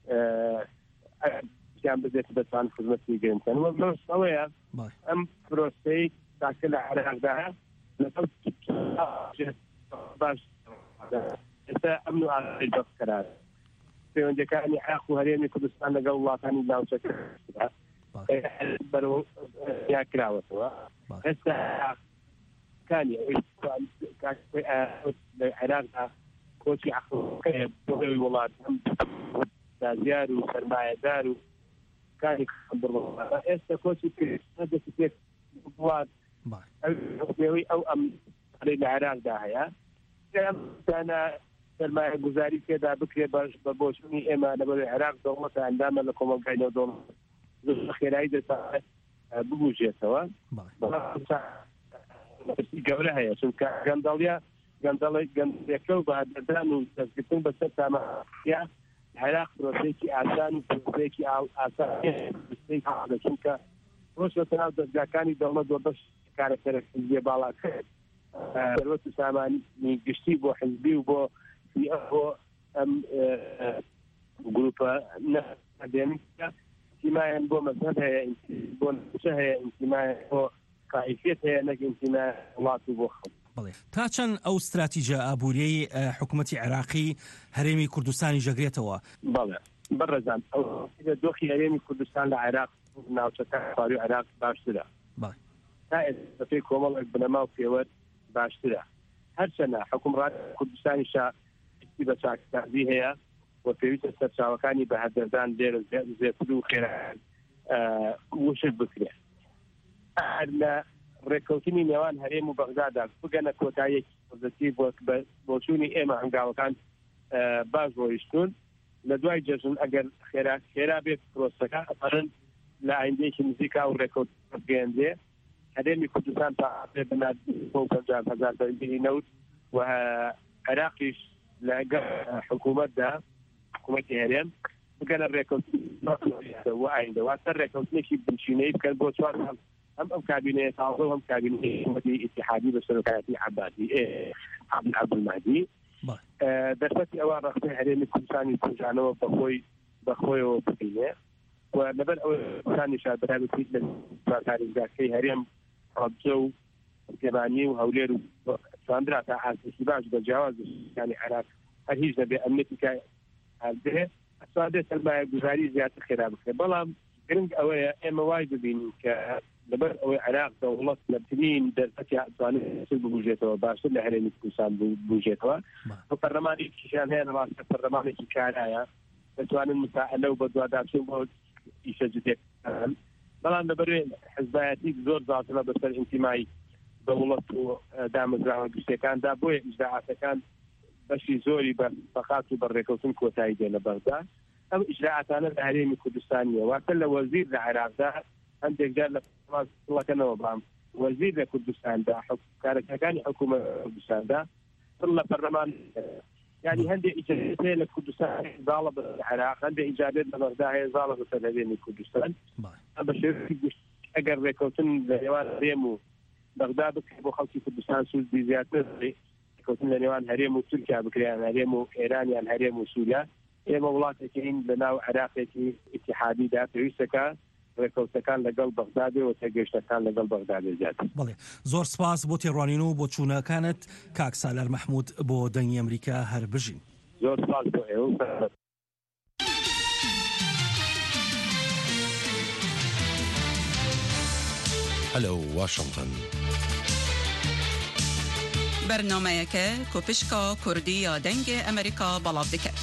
یان بدێت دەتوان خزمەتی گرنگتن و ئەوەیە ئەم پرۆسەی تاکە لە عێراقدا لەگەڵ باش ئێستا ئەمن و ئاسایی بەخ قەرار پەیوەندیەکانی عێراق و هەرێمی کوردستان لەگەڵ وڵاتانی ناوچەکەدا بەرەو یا کراوەتەوە ئێستا كاني العراق كوتي عقل بغي والله زيار وسرماية دار كان يخبر الله إيش كوتي هذا كتير بواد أو أو أم على العراق داهية أنا سرماية جزاري كذا بكرة باش ببوشني إما نبغى العراق دولة عندما لكم قاعدين دولة خير عيد بوجه سوا گەورە هەیە چونکە گەندەڵیا گەندەڵی گەندەکە و بەهادەدان و دەستگرتن بەسەر تامەیا عراق پرۆسەیەکی ئاسان و پرۆسەیەکی ئاسان چونکە ڕۆژە تەناو دەستگاکانی دەوڵەت بۆ بەش کارەکەرەکە باڵا کرد دەرەوەت و سامانی گشتی بۆ حزبی و بۆ بۆ ئەم گروپە نەدێنکە انتماعیان بۆ مەذهب هەیە بۆ نەوچە هەیە انتماعیان بۆ قائفیت هەیە نەک انتماع وڵات و بۆ خەڵک. تا چەند ئەو استراتیژە ئابووریەی حکوومەتی عێراقی هەرێمی کوردستانی ژەگرێتەوە؟ بەڵێ بەڕێزان ئەو دۆخی هەرێمی کوردستان لە عێراق ناوچەکان خاوەری عێراق باشترە تا ئێستا کۆمەڵێک بنەما و پێوەرد باشترە هەرچەنە حکومڕانی کوردستانیشا بە چاکسازی هەیە و پێویستە سەرچاوەکانی بە هەردەردان لێرە زێتر و خێرا وشک بکرێت لە ڕێککەوتنی نێوان هەرێم و بەغدادا بگەنە کۆتاییەکی پۆزیتیڤ بۆچوونی ئێمە هەنگاوەکان باش ڕۆیشتون لە دوای جەژن ئەگەر خێرا خێرا بێت پرۆسەکە ئەپەرن لە ئایندەیەکی نزیکا و ڕێککەوت بگەێنرێ هەرێمی کوردستان تا بەنات پەنجاه هەزار بەربیری نەوت و عێراقیش لەگەڵ حکوومەتدا حکوومەتی هەرێم بگەنە ڕێککەوتی و ئایندەوە سەر ڕێککەوتنێکی بنشینەی بکەن بۆ چوار هەم هم ام كابينه تعظيم هم كابينه حكومتي اتحادي بسلوكياتي عبادي عبد عبد المهدي درفتي اوان رخصي هريمي كنساني كنجانو بخوي بخوي وبقينه ونبل اول ثاني شاب هذا في تاريخ ذاكي هريم ربزو كماني وهولير ساندرا تاع الشباب بالجواز يعني عراق هل هي بامنتك هذه السادس الماء جزاري زياده خراب بلام گرنگ ئەوەیە ئێمە وای ببین کە لەبەر ئەوەی عێراق دەوڵەت لە بترین دەرفەتی ئەتوانێت ببوژێتەوە باشتر لە هەرێمی کوردستان ببوژێتەوە بۆ پەرلەمانێکیشیان هەیە لەواسطە پەرلەمانێکی کارایە دەتوانن مساعدە و بەدواداچوون بۆ ئیشە جدێکەکان بەڵام لەبەرێ حزبایەتی زۆر زاتڵە بەسەر ئینتیمای دەوڵەت و دامەزراوە گشتەکاندا بۆیە ئیجراعاتەکان بەشی زۆری بەخات و بەڕێکەوتن کۆتایی دێ لە بەغدا ئەم ئیجراعاتانە لە هەرێمی کوردستانیە واتە لە وەزیر لە عێراقدا هەندێک جار لە وڵاتەکەنەوە بام وەزیر لە کوردستاندا کارەکەەکانی حکوومەت کوردستاندا پڕ لە پەرلەمان یعنی هەندێک ئیجارەت هەیە لە کوردستان زاڵە بە عێراق هەندێک ئیجارەت لە بەغدا هەیە زاڵە بەسەر هەرێمی کوردستان بە شێوەیەکی گشت ئەگەر ڕێکەوتن لە نێوان هەرێم و بەغدا بکرێت بۆ خەڵکی کوردستان سوودی زیاتر ڕێکەوتن لە نێوان هەرێم و تورکیا بکرێن هەرێم و ئێرانیان هەرێم و سووریا ئێمە وڵاتێکین لە ناو عێراقێکی ئیتیحادیدا پێویستەکە ڕێکەوتەکان لەگەڵ بەغدا بێ و تێگەشتەکان لەگەڵ بەغدا بێت. بەڵێ زۆر سپاس بۆ تێڕوانین و بۆ چوونەکانت کاک سالار مەحموود بۆ دەنگی ئەمریکا هەر بژین. زۆر سپاس بۆ ئێوە. هەلو واشنگتن بەرنامەیەکە کۆپشکا کوردی یا دەنگی ئەمریکا بەڵاو دەکات.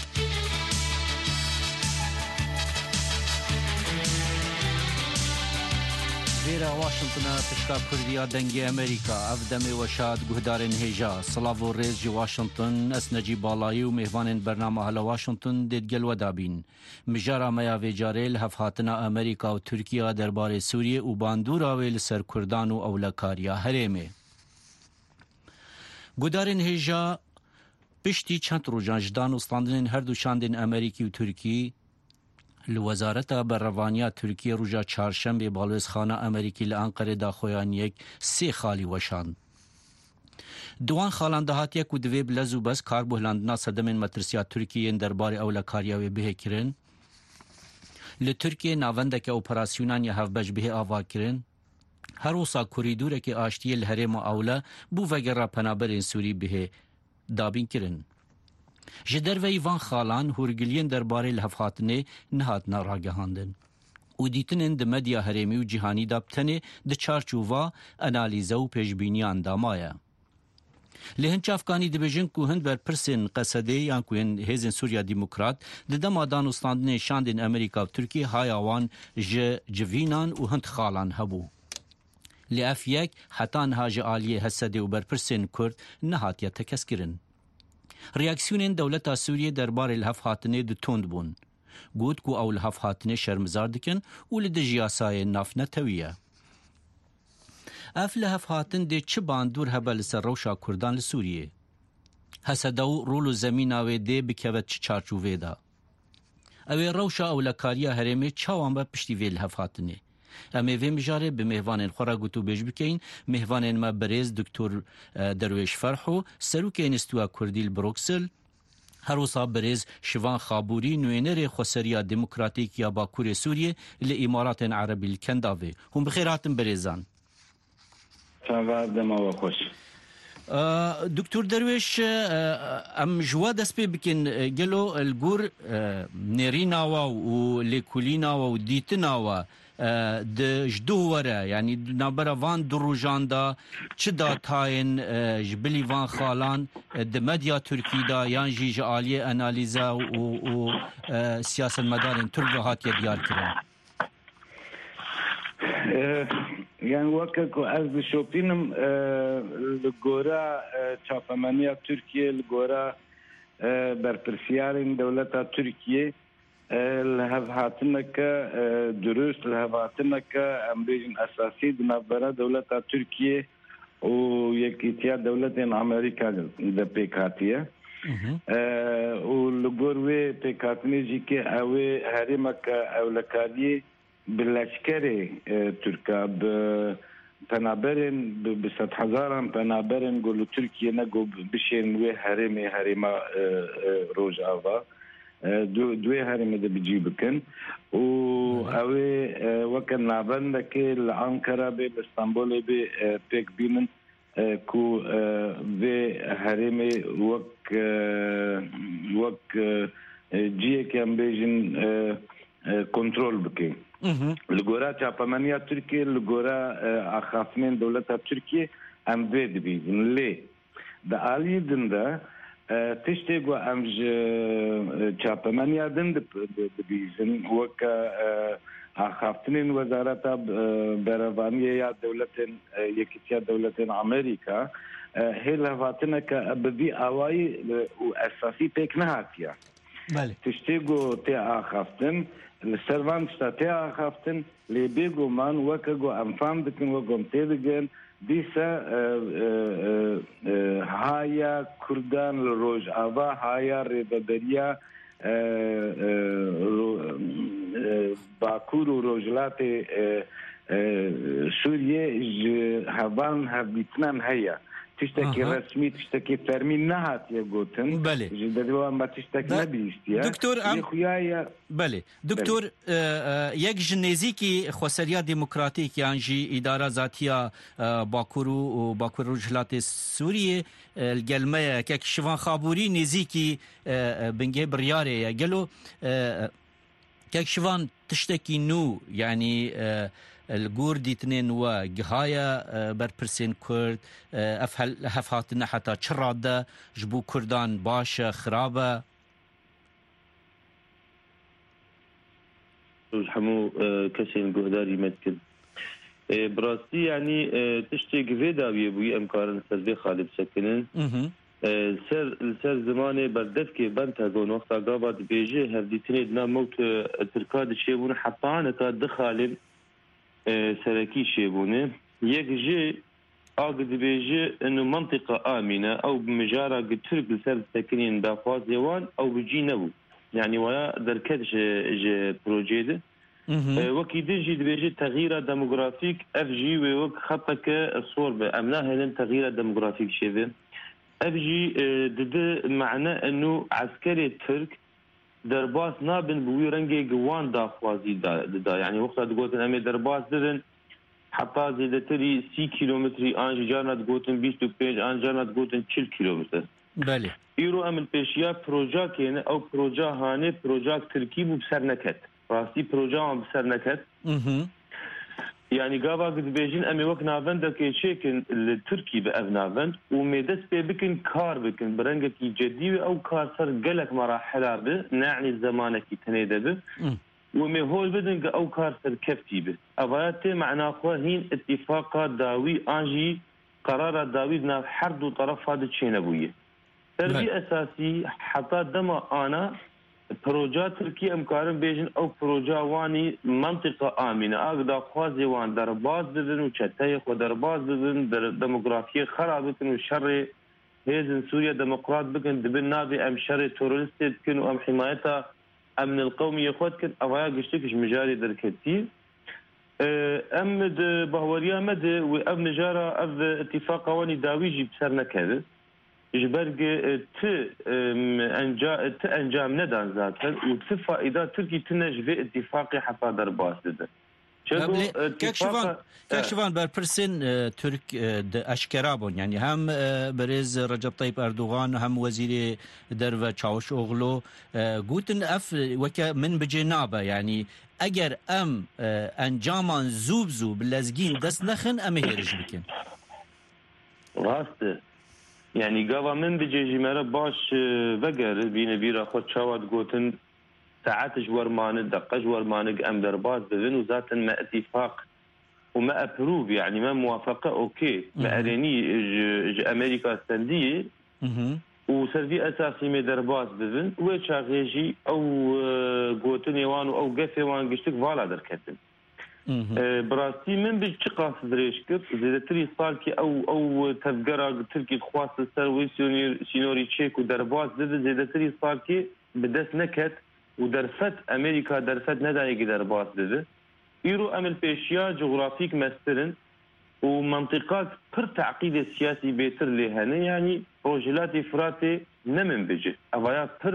لێرە واشنگتنە پشکا کوردیا دەنگی ئەمریکا ئەف دەمێ وەشاد گوهدارên هێژا سڵاو و ڕێز ji واشنگتن ئەس نەجی باڵایی و میهوانên بەرنامە هەلە واشنگتن دێتگەل وەدابین مژارا مەیا vêcarê li hevhatina ئەمریکا و تورکیا دەربارê سووریê û bandûra wê li ser Kurdan û ewlekariya herêmê. Gudarên hêja piştî çend rojan ji danûstandinên her du şandên Amerîkî û Tirkî li Wezareta Berrevaniya Tirkiye roja çarşembê balwêzxana Amerîkî li Enqereyê daxuyan yek sê xalî weşand. Di wan xalan de hatiye ku divê bi lez û bes karbuhlandina sedemên metirsiya Tirkiyeyên derbarê ewlekariya wê bihê kirin. Li Tirkiye navendeke operasyûnan ya hevbeş bihê ava kirin. Her wisa korîdoreke aştiyê li herêma Ewle bû vegera penaberên Sûrî bihê dabîn kirin. Ji derveyî van xalan hûrgiliyên derbarê li hevhatinê nehatine ragihandin û dîtinên di medya herêmî û cîhanî da tenê di çarçûva analîze û pêşbîniyan da maye. Li hin çavkanî dibêjin ku hin berpirsên Qesedê yan ku yên hêzên Sûriya Demokrat di dema danûstandinê şandên Amerîka û Tirkiye haya wan ji civînan û hin xalan hebû. Li ev yek heta niha ji aliyê Hesedê û berpirsên Kurd nehatiye tekeskirin. Reaksiyonên dewleta Sûriyê derbarê li hevhatinê di tund bûn. Got ku ew li hevhatinê şermizar dikin û li dijî yasayên nav netewiye. Ev li hevhatin dê çi bandûr hebe li ser rewşa Kurdan li Sûriyê. Hesede û rol û zemîna wê dê bikeve çi çarçûvê da. ئەوێ ڕەوشە ئەو لە کاریە هەرێمێ چاوان بە پشتی وێ هەفاتنێ ئەمێ وێ مژارێ بە میهوانên خۆ را گوت و بێژ بکەین میهوانên me برێز دکتۆر دەروێش فەرح و سەرۆکê Înstitûya Kurdî li Bruxelles هەروەسا برێز شیڤان خابووری نوێنەرê خۆسەریya دموکراتیک ya Bakurê Sûriyê li Îmaratên Erebî li Kendavê hûn bi xêr hatin berêzan. demawa xweş. دکتۆر دەروێش ئەم ژوا دەست پێ بکەین گەلۆ گور نێریناوە و لێکولیناوە و دیتناوە ji du were yanî navbera van du rojan da çi datayên ji bilî van xalan di medya Tirkî da yan jî ji aliyê analîza û siyasetmedarên Türk ve hatiye diyar kirin. Yani weke ku ez dişopînim li gora çapemeniya Tirkiye li gora berpirsiyarên dewleta Tirkiye li hevhatineke durust li hevhatineke em bêjin esasî di navbera dewleta Tirkiye û yekîtiya dewletên Amerîka de pêk hatiye û li gor wê pêkhatinê jî ke ew ê herêmeke ewlekariyê bi leşkerê Türka bi penaberên bi sed hezaran penaberên got li Tirkiye ne got bişên wê herêmê herêma Rojava دوێ هەرێمە دەبجی بکەن و ئەوێ وەکە نابندەکێ لە ئەنکەرا بێ لە ئستانبولێ بێ پێک بینن کو vê herêmê wek wek ciyekê em bêjin kontrol bike. Li gora çapemeniya Tirkiye li gora axaftinên dewleta Tirkiye em vê dibîzin lê di aliyê din de tiştê ku em ji çapemeniya din dibîzin weke axaftinên wezareta berevaniyê ya dewletên yekîtiya dewletên Amerîka hêl hevatineke bi vî awayî û esasî pêk nehatiye. Tiştê ku tê axaftin li ser van tişta tê axaftin lê bêguman weke ku em fam dikin weke em tê digin dîsa haya Kurdan li Rojava haya rêveberiya Bakur û Rojhilatê Sûriye ji hevan hevdîtinan heye. Tiştekî resmî tiştekî fermî nehatiye gotin ji derê me tiştek nebîstiye. Doktor em belê Doktor yek ji nêzîkî xweseriya demokratîk yan jî îdara zatiya Bakur û Bakur Rojhilatê Sûriyê gel me ye yekek Şivan Xabûrî nêzîkî bingê biryarê ye gelo kek şivan tiştekî nû yanî الگور دیتنین و گهایا برپرسین کرد افهل هفاتنا حتا چراده جبو کردان باش خرابه همو کسین گهداری مدکن براستی یعنی تشتی گویده بیه بوی امکارن سرده خالب سکنن سر سر زمان بردف که بند هزون وقتا قابد بیجه هفدیتنی دنا موت ترکاد شیبون حطانه که دخالب سركي شيبونه يجي اقد بيجي انه منطقه امنه او بمجاره ترك لسر ساكنين دافاز يوان او بيجي نبو يعني ويا دركت جي بروجي ده وكي دجي بيجي تغيير ديموغرافيك اف جي وك خطك الصور بامناه هلن تغيير ديموغرافيك شيفه اف جي ضد معناه انه عسكري ترك درباس نابن بوی رنگی گوان داخوازی دا, دا یعنی وقتا دگوتن امی درباس دادن حتی زیدتری سی کیلومتری آنجا جانا دگوتن بیست و پنج آنجا جانا دگوتن چل کیلومتر بله ایرو امن پیشیا پروژا کینه او پروژا هانه پروژا ترکی بو بسر نکت راستی پروژا هم بسر نکت يعني قابا قد بيجين امي وك نافند كي شيكن التركي باف نافند وميدس بي بكن كار بكن برنجك جدي او كار صار قلك مراحل به نعني زمانك تنيده به ومي هول بدن او كار صار كفتي به ابايات معنا هين اتفاق داوي انجي قرار داوي بنا حرد طرف هذا الشيء نبويه تربي اساسي حتى دم انا پروژه ترکیه امکارن بیجن او پروژه وانی منطقه آمینه اگدا خوازی وان در باز بدن و چته خود در باز بدن در دموگرافی خراب بکن و شر هیزن سوریا دموکرات بکن دبن نابی ام شر تروریست بکن و ام حمایتا امن القومي خود كن اوايا قشتكش مجاري دركتي امد بهوريا مد وامن جارا اف اتفاق واني داويجي بسرنا كذا جبرق ت انجا ت انجام ندان ذاتها وتفا اذا تركي تنج في اتفاقي حفا درباس ده كاكشفان كاكشفان برپرسن ترك اشکرابون يعني هم برز رجب طيب اردوغان هم وزير درو چاوش اوغلو گوتن اف وكا من بجنابه يعني اگر ام انجامان زوب زوب لزگین دست نخن ام هيرج بكن راسته يعني قاوا من بجيجي مرة باش وقر بين بيرا خود شاوات قوتن ساعات جوار مانك دقة جوار مانك ام درباز بذن وذاتا ما اتفاق وما ابروف يعني ما موافقة اوكي ما اريني امريكا السندية وسردي اساسي ما درباز بذن ويشا غيجي او قوتن يوان او قفي وان قشتك فالا دركتن براستي من بيش قاصد دريشكت زي تري صالكي او او تذكرة تركي خواص السروي سينوري تشيك ودرباز بذن زي تري صالكي بدس نكت ودرفت امريكا درفت ندايق درباس ده يرو امل بيشيا جغرافيك مسترن ومنطقات پر تعقيد السياسي بيتر لهنا يعني روجلات افراتي نمن بيجي افايا پر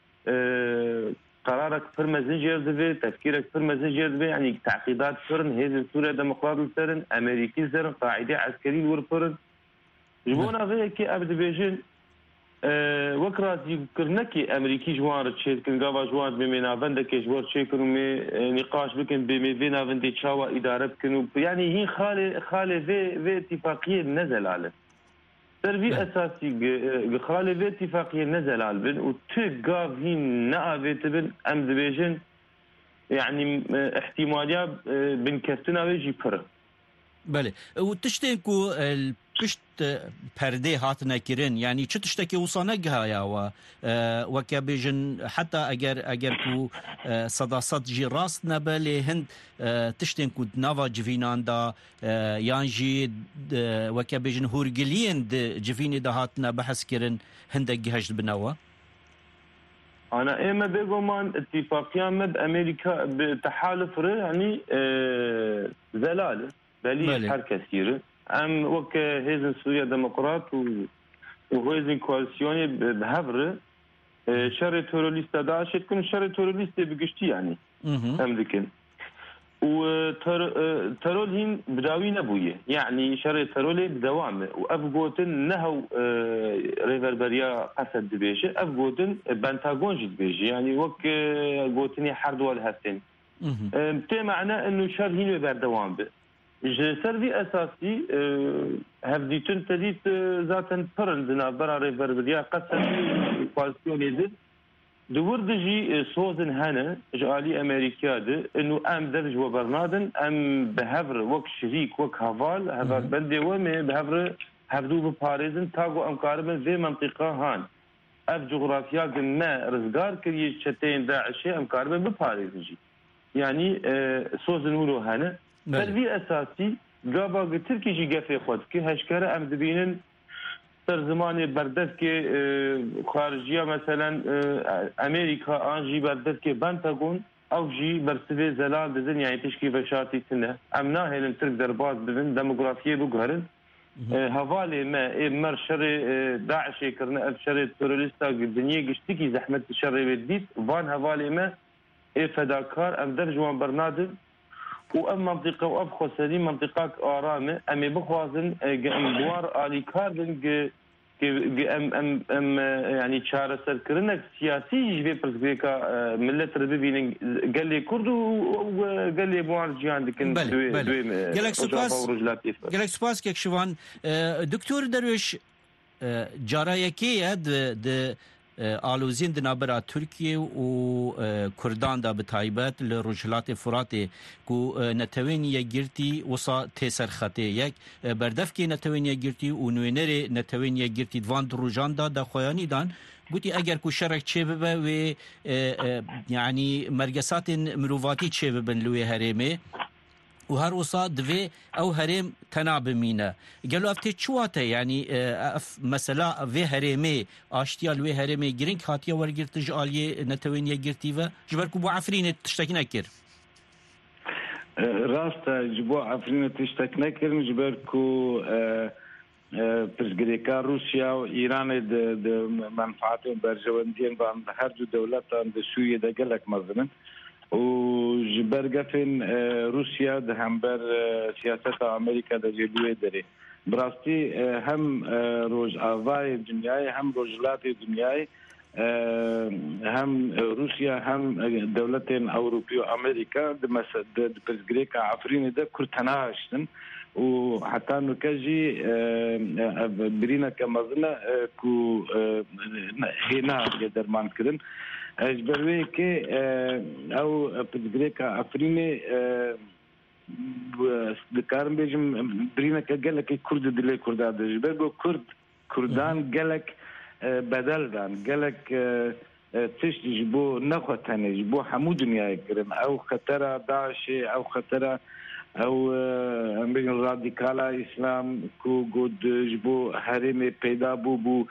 اه قرارك پر مزنجير ده تفكيرك پر مزنجير ده يعني تعقيدات فرن هذه سوريا ديمقراطي سرن امريكي سرن قاعده عسكري ورفرن جبونا غير كي ابد بيجن أه وكراتي كرنكي امريكي جوار تشيت كن غابا جوار بمينا بندك جوار تشيكن مي نقاش بكن بمي بينا بندي تشاوا اداره كن يعني هي خالي خالي في في اتفاقيه نزل على تربي اساسي خالي في اتفاقيه نزل على بن وتقافين نابت بن ام دبيجن يعني احتماليه بن كفتنا بيجي فر بله وتشتكوا پشت پرده هات نکرین یعنی چه تشتکی وصانه ها و وکا بیجن حتی اگر اگر کو صداصت جی راست نبله هند تشتین کو نوا جوینان دا یان جی وکا بیجن هورگلین جوینی دا هاتنا بحث کرن هندگی هجد بنوا انا ايما بيقومان اتفاقيا مد امريكا بتحالف يعني اه زلاله بلي حركه كثيره ام وك هيزن سوريا ديمقراط وهيزن كواليسيوني بهفر شر توروليست داعش تكون شر توروليست بقشتي يعني ام ذكن وترول هين بداوي نبويه يعني شر ترولي بدوامه وافغوتن نهو ريفربريا قصد بيجي افغوتن بنتاغون جد بيجي يعني وك غوتني حرد والهتين بتي معناه انه شر هين بردوام به سروي اساسي هفديتن تديت ذاتن فرندنا برا ريفربريا قسم كواليسيوني دي دور دجي صوزن هنا جالي امريكا دي انه ام درج وبرنادن ام بهفر وك شريك وك هفال هفال بلدي ومي بهفر هفدو بباريزن تاقو ام قاربن في منطقة هان اف جغرافيا ما رزقار كريش شتين داعشي ام قاربن بباريزن جي يعني صوزن ولو هنا تربية أساسي قابا تركي جي قفي خود كي هشكرة أم دبينن سر زماني بردف كي خارجية مثلا أمريكا آنجي بردف كي بنتاغون أو جي برسفي زلال بزن يعني تشكي فشاتي سنة أم ناهلن ترك درباز بزن ديموغرافية بقهرن هفالي ما مر شر داعش كرنا أف شر توروليستا الدنيا قشتكي زحمة شر بديت فان هفالي ما فداكار أم درجوان برنادم وام منطقه واب خسري منطقات ارامه ام بخوازن بوار الي كاردن ام ام ام يعني تشار سركرنك سياسي جبي برسبيكا ملت ربيبين قال لي كرد وقال لي بوار جيان دكن دوي قالك سباس قالك سباس كشوان دكتور درويش جارايكيه د آلوزین دنابرا ترکیه و کردان دا بتایبت لرجلات فراتی کو نتوین یگرتی وسا تسر خطه یک بردف کی نتوین یگرتی و نوینر نتوین یگرتی دوان دروجان دا دا خویانی دان گوتی اگر کو شرک چه ببه و یعنی مرگسات مروواتی چه ببن لوی هرمه و هر وصا دوی او هرم تناب مینه گلو افتی چواته یعنی اف مثلا وی هرمی آشتیال وی هرمی گرینگ هاتیا ورگرت جالیه نتوینیه گرتی و جبرکو بو عفرین تشتکی نکر راستا جبو عفرین تشتک نکرن جبرکو پرزگریکا روسیا و ایران د منفعات برجوندین بان هر دو دولتان د سوریه د گلک مزنن و جبرگفن روسیا د همبر سیاست امریکا د جلوه داره براستی هم روز آوای دنیای هم روزلات دنیای هم روسیا هم دولت اوروپی و امریکا د مسد پرزگریکا عفرین د کرتناشتن و حتى نكجي برينا كمزنا كو هنا قدر ما نكرن اجبروي كي او بتغريكا افريني دكارم بيجم برينا كجلك كرد دلي كرداد جبرو كرد كردان جلك بدل دان جلك تشتي جبو نخوتاني جبو حمو دنيا كرن او خطر داعش او خطر او امریکا رادیکالا اسلام کو گود جبو حرم پیدا بو بو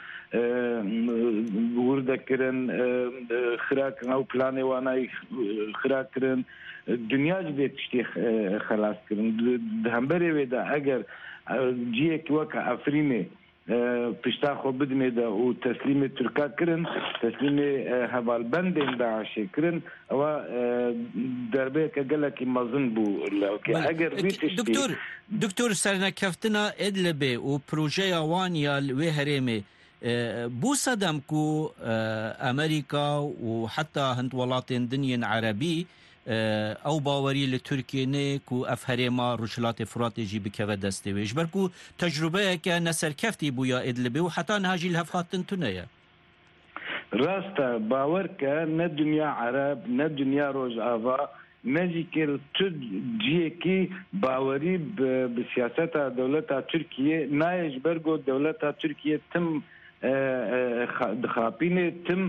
ورده کرن خراک او پلان وانای خراک کرن دنیا جدی تشتی خلاص کرن همبری ودا اگر جیه کی وک افرینه پشتا خو بدنه ده او تسلیم ترکا کرن تسلیم حوال بندین داعش کرن و دربه که گلکی مزن بو اگر دکتور دکتور سرنا کفتنا ادلبه و پروژه وانیا الوی هرمه بو صدم کو امریکا و حتی هند ولاتین دنیا عربی او باوری لترکیه نه کو افهرما رجلات فرات جی بکوه دسته ویش برکو تجربه که نسر کفتی بویا ادلبه و حتی نهاجی الهفاتن تونه راستا باور که نه دنیا عرب نه دنیا روز آوا نجی که تو جیه کی باوری بسیاست دولت ترکیه نایش برگو دولت ترکیه تم دخابینه تم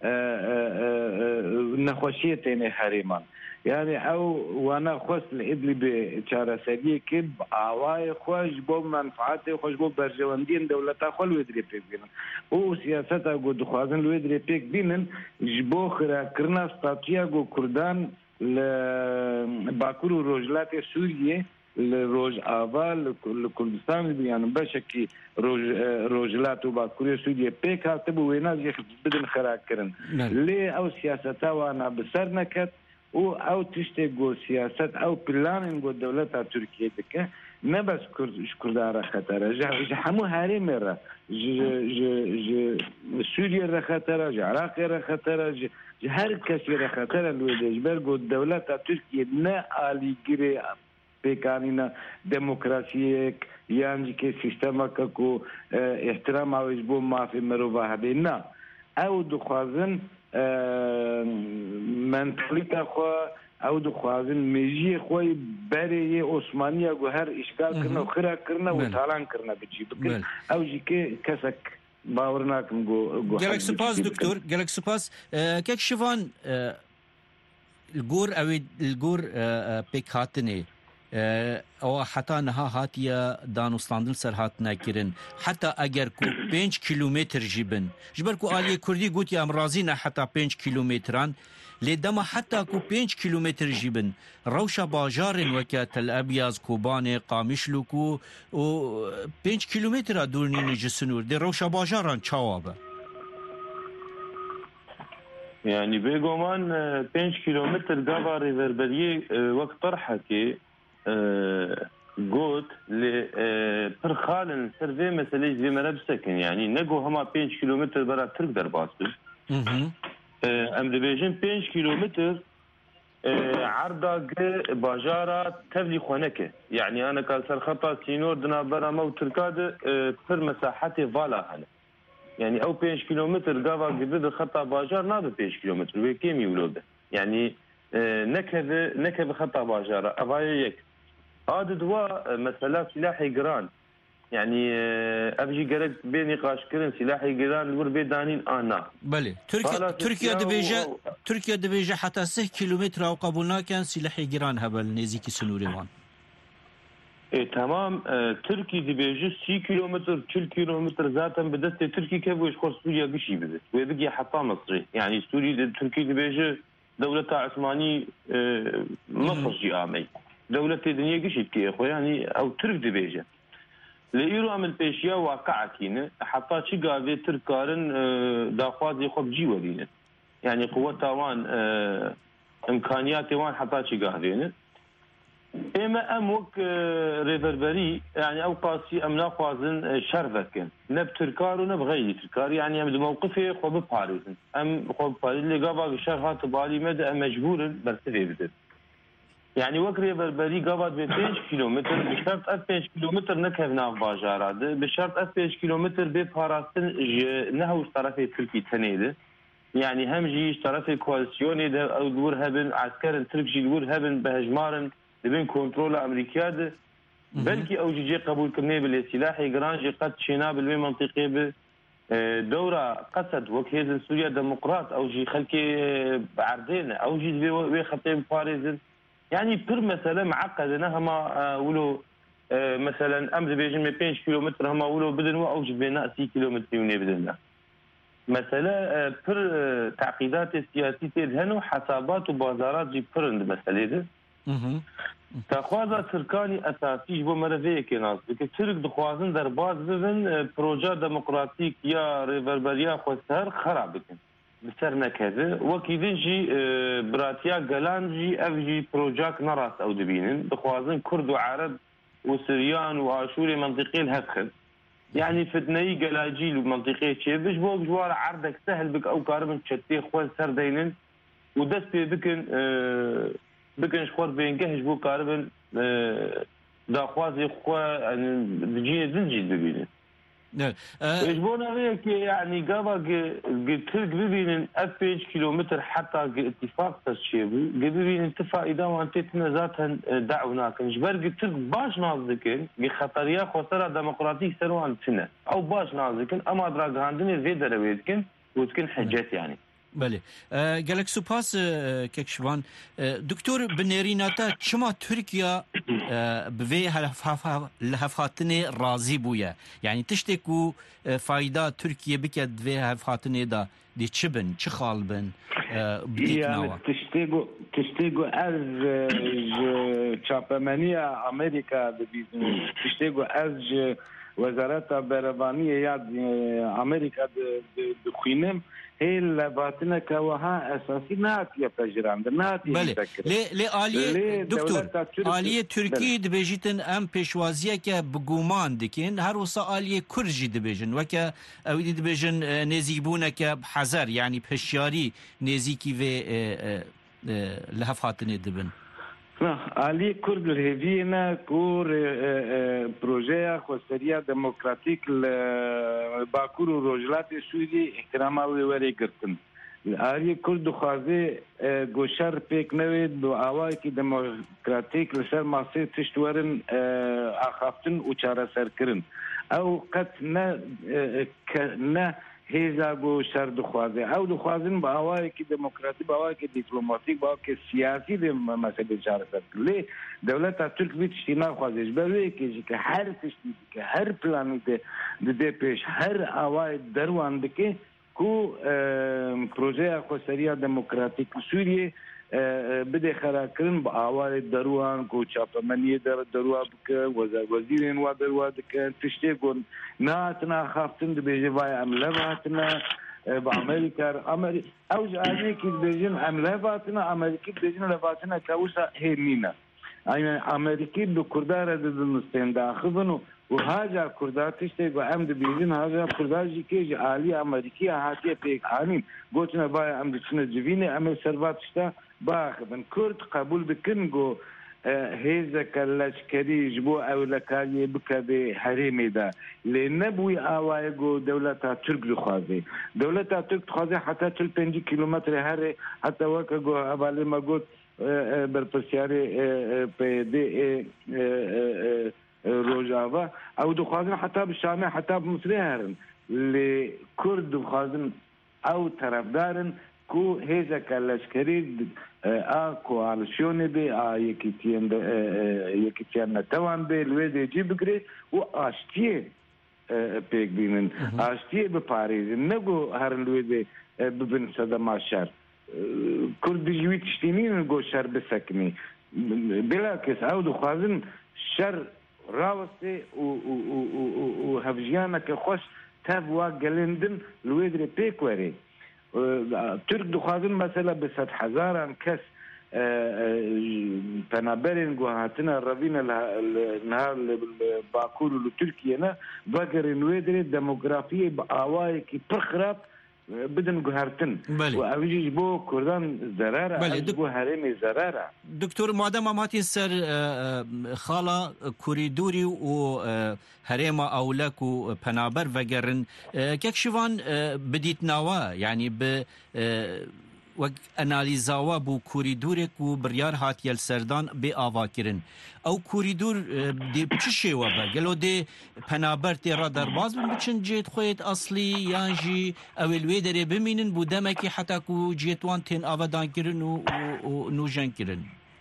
نخوشیت اینه حریمان يعني او وانا خص الادلب چاره سریه که آوای خوش بو منفعات خوش بو برجواندین دولتا خو لویدری پیک بینن او سیاست گو دخوازن لویدری پیک بینن جبو خرا کرنا استاتیا گو کردان ل باکور روجلات سوریه لروج آوا لکردستان يعني بشكي روج روجلات وباكوريا سوريا بيك هاتبو ويناز بدن خرا کرن ليه او سياستا وانا بسر نكت او او تشتي جو سياسات او بلان جو دولتا تركيا دك نبس كرد كردارا خطر جه حمو هاريم را ج ج ج سوريا را خطر ج عراق را خطر ج هر كسي را خطر لو جو دولتا تركيا نا علي غري بكانينا ديمقراطيك يعني كي سيستما كو احترام او جبو ما في مروه بينا او دخوازن منطقه خو او دخوازن میجی خوی بری عثمانیه گو هر اشکال کرنا و خرا کرنا و تالان کرنا بچی بکن او جی که کسک باورناکم گو گو گلک سپاس دکتور گلک سپاس که شوان الجور او الجور پیک هاتنه او حتی نها هاتیه دانستاندن سر هات نکرن حتی اگر کو پنج کیلومتر جیبن جبر کو آلیه کردی گوتی امرازی نه حتی پنج کیلومتران لیدما حتی کو پنج کیلومتر جیبن روشا باجارن وکه تل ابیاز کوبان قامشلو کو و پنج کیلومتر دورنی نجسنور دی روشا باجاران چاوابه يعني بيقومان پنج كيلومتر قابا ريفربريه وقت طرحه كي قوت لبر خالن سرفي مسألة زي مرب سكن يعني نقو هما پنج كيلومتر برا ترك در باس بس ام دبيجن پنج كيلومتر عرضا باجارة تبلي خونكه يعني انا قال سر خطا سينور دنا برا مو تركاد پر مساحتي فالا هنا يعني او پنج كيلومتر قابا قبل خطا باجار نابه پنج كيلومتر ويكيم يولوده يعني نكذ نكذ خطا باجارة افايا يك هذا دواء مسألة سلاحي جران يعني ابجي قرق بين نقاش كرن سلاحي جران الور بيدانين انا بله تركيا تركيا دبيجا تركيا دبيجا حتى سه كيلومتر او قبولنا كان سلاحي جران هبل نزيكي سنوري وان تمام تركي دبيجي سی كيلومتر چل كيلومتر ذاتا بدست تركي كيف ويشخور سوريا قشي بدت ويبقي حتى مصري يعني سوري تركي دبيجي دولة عثماني مصر جي آمي دولة دنيا قشي كي اخوي يعني او ترك دبيجي لإيرو عمل بيشيا واقعة كينه حتى شي قاوي تركارن داخوازي خوب جي ولينه يعني قوة تاوان امكانيات وان حتى شي قاوينه اما ام وك ريفربري يعني او قاسي ام ناخوازن شرفكن نب تركار ونب غير تركار يعني ام موقفي خو بباريس ام خو باريس اللي قابا شرفات بالي مدى مجبور برتفي بدل يعني وك ريفربري قابا ب خمسة كيلومتر بشرط اف خمسة كيلومتر نكهنا باجاراد بشرط اف خمسة كيلومتر بباراستن نهوش طرفي تركي تنيده يعني هم جي طرفي كواليسيوني ده او دور هبن عسكر تركي دور هبن بهجمارن بين كنترول امريكا ده بلكي او جي قبول كرني بالسلاحي جرانجي قد شينا بالمي منطقي ب دوره قصد وكيل سوريا ديمقراط او جي خلكي بعردين او جي وي خطيب باريس يعني بر مثلا معقد انها ولو مثلا امز بيجن من خمسة كيلومتر هم ولو بدن او جي بين ستة كيلومتر وني بدن مثلا بر تعقيدات السياسيه هنو حسابات وبازارات جي برند مساله ده تخوازا تركاني اساسي بو مرفيه كناس بك ترك دخوازن در باز ببن بروجا ديمقراطيك يا ريفربريا خوستر خراب بكن بسر نكذا وكيدن جي براتيا جلان جي اف جي بروجاك نراس او دبينن دخوازن كرد وعرب وسريان واشوري منطقي الهدخل يعني فتني جلاجيل ومنطقي شي بش بو جوار عردك سهل بك او كاربن تشتي خوز سردينن ودست بكن أه بكن شخور بينجهش بو كاربن داخوازي خوا يعني بجيني دنجي ببينن اجبونا هيك يعني قبل قلت لك ببين اف خمسة كيلومتر حتى اتفاق تشيبو ببين اتفاق اذا وانتنا ذاتها دعونا كنجبر قلت لك باش نازكن بخطريه خساره ديمقراطيك سروان سنه او باش نازكن اما دراغ عندنا في درويتكن وتكن حجات يعني بله گلک سپاس ککشوان دکتور بنریناتا چما ترکیا به هفهاتنه راضی بویا یعنی تشتی کو فایده ترکیه بکد به هفهاتنه دا دی چه بن چه خال بن يعني تشتيقو تشتيقو از چاپمنی امریکا ببیزن تشتيقو از وزارت بربانیه یا امریکا دخوینم هي لباتنا كوها اساسي ناتيه تجربه ناتيه بله لي لي آلیه دكتور آلیه تركي دبيجيتن ام پیشوازیه که بگومان دکن هر وسا آلیه کرجی دبيجن وکه او دبيجن نزیبونه که حذر يعني پشیاری نزیکی و لهفاتنه دبن آلیه کرد الهوینا کور پروژه خوستریا دموکراتیک باکور و روجلات سوری احترام آوی وری گرتن آلیه کرد خوازه گوشر پیک نوید دو آوائی که دموکراتیک لسر ماسه تشتورن آخافتن و چاره سر کرن او قد نه نه هیزا گو شر دخوازه او دخوازن با آوائی که دموکراتی با آوائی که دیپلوماتیک با آوائی که سیاسی ده مسئله چاره سر لی دولت ترک بی تشتی نخوازش بروی که هر تشتی که هر پلانی ده ده پیش هر آوائی دروان ده که کو پروژه خوستریا دموکراتیک سوریه بده خراکرن با آوائی دروان کو چاپمنی در دروا بکن وزیرین و دروا دکن تشتی گون ناتنا خافتن ده بیجه وای عمله باتنا با امریکا امریکا اوج آلیکی بیجن عمله باتنا امریکی بیجن لباتنا کاوسا هیمینا يعني امريكي بكردار دزنستين داخبنو وهاجا كردار تشتي وعمد بيزن هاجا كردار جي كيجي عالي امريكي هاتيه بيك عانين قلتنا باي عمد شنو جبيني عمل سربات شتا باخبن كرد قبول بكنغو هيزا كالاشكري جبو او لكالي بكا بحريمي دا لنبوي اوايغو دولتا ترك لخوازي دولتا ترك تخوازي حتى تلبنجي كيلومتر هاري حتى وكاغو ابالي ما قلت برپرسیاری پیدا روجاوا او دخوازن حتی بشامه حتی بمصری هرن لکرد دخوازن او طرفدارن کو هێزەکە لەشکری ئا کۆالسیۆنێ بێ ئا یەکیتیان نەتەوان بێ لێ دێجی بگرێ و ئاشتیە پێک بینن ئاشتیە بپارێزن نەگۆ هەر لێ دێ ببن سەدەما شەر کوردیژوی تشتینین گۆ شەر بسەکنی بلاکەس ئەو دخوازن شەر ڕاوەستێ و هەڤژیانەکە خۆش تا بوا گەلێندن لێ درێ پێک وەرێ ترک دخوازن مەسەلە بە سەد حەزاران کەس پەنابەرێن گوهاتنە ڕەڤینە نهار باکوور و لە تورکیەنە بەگەڕێن وێ درێ دەمۆگرافیە بە ئاوایەکی پڕ خراپ بدن گوهارتن و ئەویش بۆ کوردان زەرارە بۆ هەرێمی زەرارە. دکتۆر مادەما هاتین سەر خاڵە کوریدوری و هەرێمە ئەولەک و پەنابەر vەگەڕن کەک شیوان بدیتناوە یعنی ب وەک ئەنالیزاوە بوو کوریدورێک و بڕیار هاتیە سەردان بێ ئاواکردن ئەو کوریدور چ شێوە بە گەلۆ دێ پەنابەر تێڕا دەرباز بن بچن جێت خۆیت ئەسلی یانژی ئەوێ لێ دەرێ بمینن بوو دەمێکی حتاک و جێتوان تێن ئاوەدانکردن و نوژەنکردن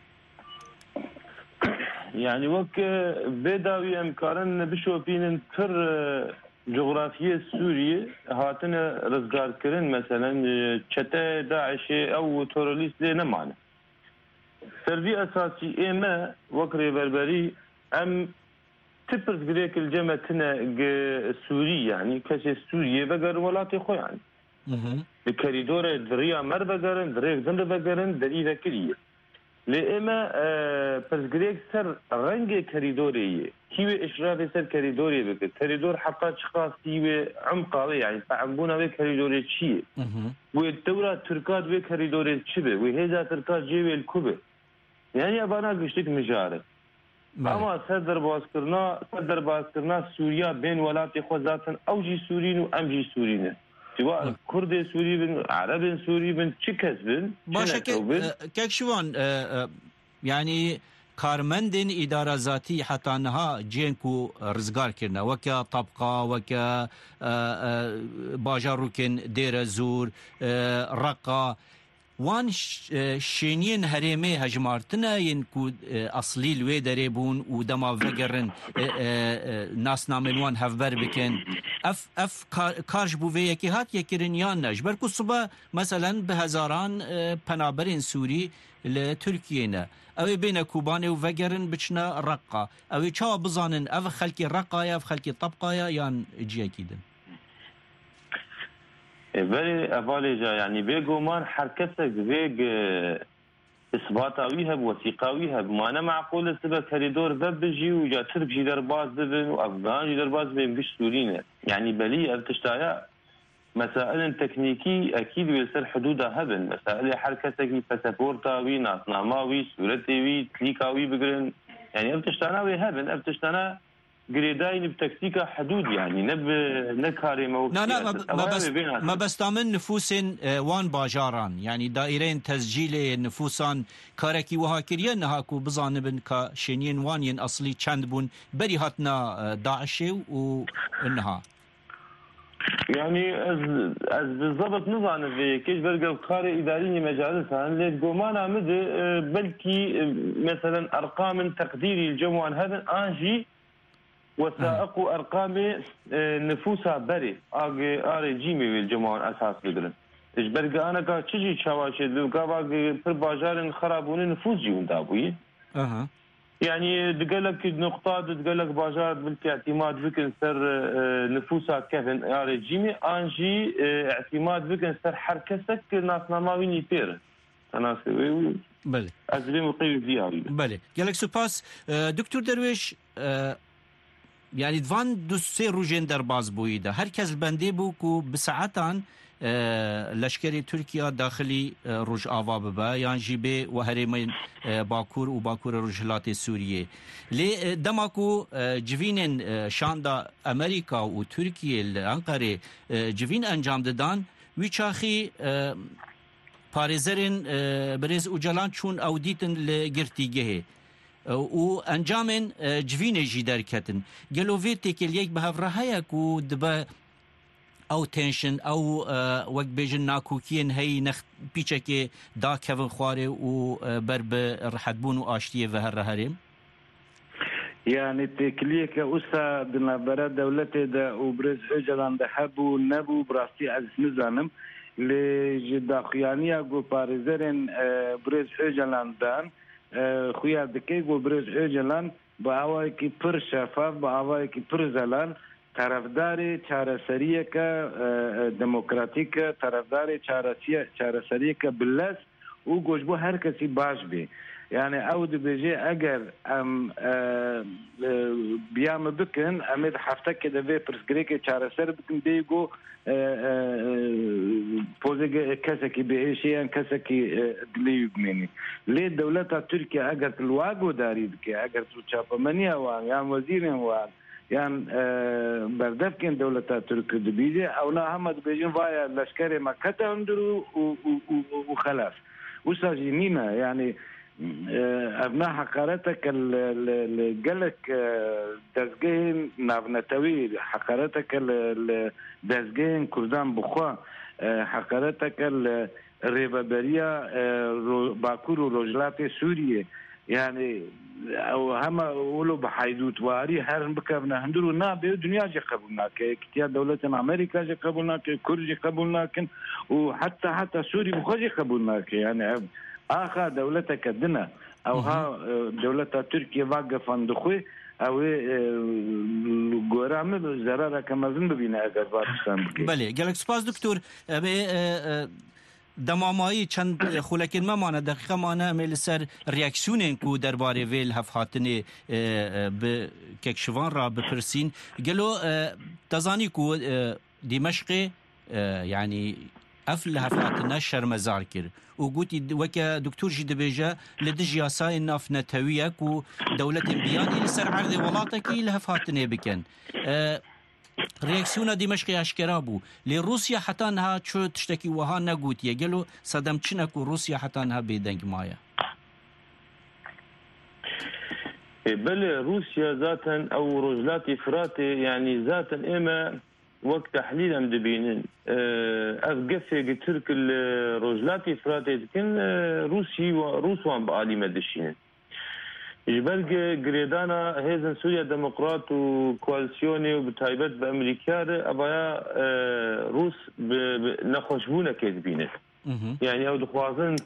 یعنی وەک بێداوی ئەمکارن بشۆپینن پڕ جغرافیە سووریە هاتنە ڕزگارکردن مەسەلەن چەتە داعشێ ئەو تۆرۆلیست لێ نەمانە سەردی ئەساسی ئێمە وەک رێبەربەری ئەم تپرسگرێک جەمە تنە سووری یعنی کەسێ سووریە بەگەر وڵاتی خۆیان لە کەریدۆرە دڕیا مەر بەگەرن درێک زند بەگەرن دەریڤەکریە لێ ئێمە پرسگرێک سەر ڕەنگێ کەریدۆرەیە کیوێ ئشرافی سەر کەریدۆرێ بکرد کەریدۆر حەقا چ خاستی وێ عمقاڵێ یعنی فەعمبوونا وێ کەریدۆرێ چییە وێ دەورا تورکات وێ کەریدۆرێ چ بێ وێ هێزا تورکات جێوێ کو بێ یعنی ئەبانا گشتێک مژارە ئەما سەر دەربازکردنا سەر دەربازکردنا سووریا بێن وڵاتی خۆ زاتن ئەوجی سوورین و ئەمجی سوورینە سوا کوردێ سووری بن عەرەبێن سووری بن چ کەس بن باشە کەک شوان یعنی کارمەندên ئیدارە زاتی حتانها جێنک و ڕزگارکردنە وەکە تەبقا وەکە باژاڕووکن دێرە زوور ڕەقا وان شێنیên herêmê hejmartina yên ku aslî li wê derê bûn û dema vegerin nasnamên wan hevber bikin ev ev kar ji bo vê yekê hatiye kirin yan ne ji ber ku sibe meselen bi hezaran penaberên Sûrî li Tirkiyê ne ew ê bêne Kubanê û vegerin biçine Reqqa ew ê çawa bizanin ev xelkê Reqqaya ev xelkê Tebqaya yan ciyekî din بله اولي جا يعني بيجومان حركتك بيج اثباتاوي هب وثيقاوي هب ما انا معقول سبب كريدور ببجي وجا تربجي درباز دبن وافغان درباز بين بش سورينا يعني بلي ارتشتايا مسائل تكنيكي اكيد ويصير حدودها هبن مسائل حركتك باسبورتاوي ناسناماوي صورتاوي تليكاوي بقرن يعني ارتشتاناوي هبن ارتشتانا قريداين بتكتيكا حدود يعني نب نكاري موكي لا لا ما بس ما بستامن نفوسن وان باجاران يعني دائرين تسجيل نفوسان كاركي وهاكريا نهاكو بزانبن كا شينين وانين اصلي چند بون بري هاتنا داعش وانها يعني از از بالضبط نظام في كيش برقى قاري اداري مجالسها اللي قومان عمد بلكي مثلا ارقام تقديري الجموان هذا انجي وثائق ارقام نفوسها بري اجي ار جيمي الجماعه اساس بدرن ايش برقى انا كا تشي شواشد بقى بر بازار خرابون نفوس جون دابوي اها يعني دقلك نقطه دقلك بازار بالاعتماد بكن سر نفوسها كيفن ار جيمي انجي اعتماد بكن سر حركتك ناس نماويني بير انا سوي بله ازلي مقيم ديالي بله قالك سوباس دكتور درويش يعني دوان دو سه روژên derbaz bûyî de herkes bendê bû ku bi saetan leşkerê Tirkiya daxilî Rojava bibe yan jî bê we herêmên Bakur û Bakurê Rojhilatê Sûriyê lê dema ku civînên şanda Amerîka û Tirkiye li Enqerê civîn encam didan wî çaxî parêzerên Birêz Öcalan çûn ew dîtin li girtîgehê و انجامن جوینه جی درکتن گلو وی تکلیک به هفره هیا کو دبا ئەو تێنشن ئەو وەک بێژن ناکوکیین هەی نەخ پیچێکێ دا کەڤن خوارێ و بەر بە ڕەحەتبوون و ئاشتیە بە هەر هەرێم يعني تكليك أسا دنابرا دولتي دا وبرز أجلان دا هبو نبو براستي عز نزانم لجدا خيانية قو باريزرين برز أجلان دان خويا دكي قو برز أجلان بأواي كي پر شفاف بأواي كي پر زلال طرفداري چارەسەریەکە دموکراتیکە طرفداري چارەسەریەکە بلەس و گۆش بۆ هەر کەسی باش بێ يعني ئەو دەبێژێ ئەگەر ئەم بیامە بکن ئەمێ هەفتەکە دەبێ پرسگرێکی چارەسەر بکن بێگۆ پۆزێک کەسێکی بێهێشیان کەسێکی دلێوی بمێنی لێ دەولەتە تورکیا ئەگەر تلواگۆداری بکە ئەگەر چاپەمەنیە وان یان وەزیرێن وان یان بەردەفکەن دەولەتە تورک دەبیجێ ئەونا هەمە دەبێژن وایە لەشکەرێ مەکەتە هەندر و خەلاص وساژی نینە يعني أبناء حقارتك الجلك دزجين نافنتوي حقارتك الدزجين كردان بخوا حقارتك الريبابريا باكور ورجلات سوريا يعني او هما ولو بحيدوت واري هرن بكبنا هندرو نا بي دنيا جي قبولنا كتيا دولة امريكا جي قبولنا كورد جي قبولنا وحتى حتى سوري بخوا جي قبولنا يعني آخر دولتك دنا او ها دولتا تركيا واقف اندخوي او گۆرامە زەرارەکە مەزن ببینە ئەگەر پاکستان بکەیت. بەڵێ گەلێک سپاس دکتۆر ئەبێ دەمامایی چەند خولەکن مەمانە دەقیقەمانە ئەمێ لەسەر ریاکسیونێن و دەربارەی وێ هەفهاتنێ کێکشڤان ڕا بپرسین گەلۆ دەزانی و دیمەشقێ یعنی ئەف لە هەفهاتنە شەرمەزار کرد و گوتی وەکە دکتۆرژی دەبێژە لە دژ یاسای نافنەتەویەک و دەولەتێن بیانی لەسەر عەردێ وڵاتێکی لە هەفهاتنێ بکەن. ریاکسیونە دیمەشقی ئاشکرا بوو لێ رووسیا حتا نها چۆ تشتێکی وەها نەگوتیە گەلۆ سەدەم چنەک و رووسیا حتا نها بێدەنگ مایە. بله روسيا ذاتا او رجلات فراتي يعني ذاتا اما وقت تحليل ام دبينن اف قفه ترك الرجلات فراتي كن روسي وروسوان بعالي مدشين جبل جريدانا هيزن سوريا ديمقراط وكواليسيوني وبتايبت بامريكا ابايا روس نخشبونه كذبينه يعني او دخوازن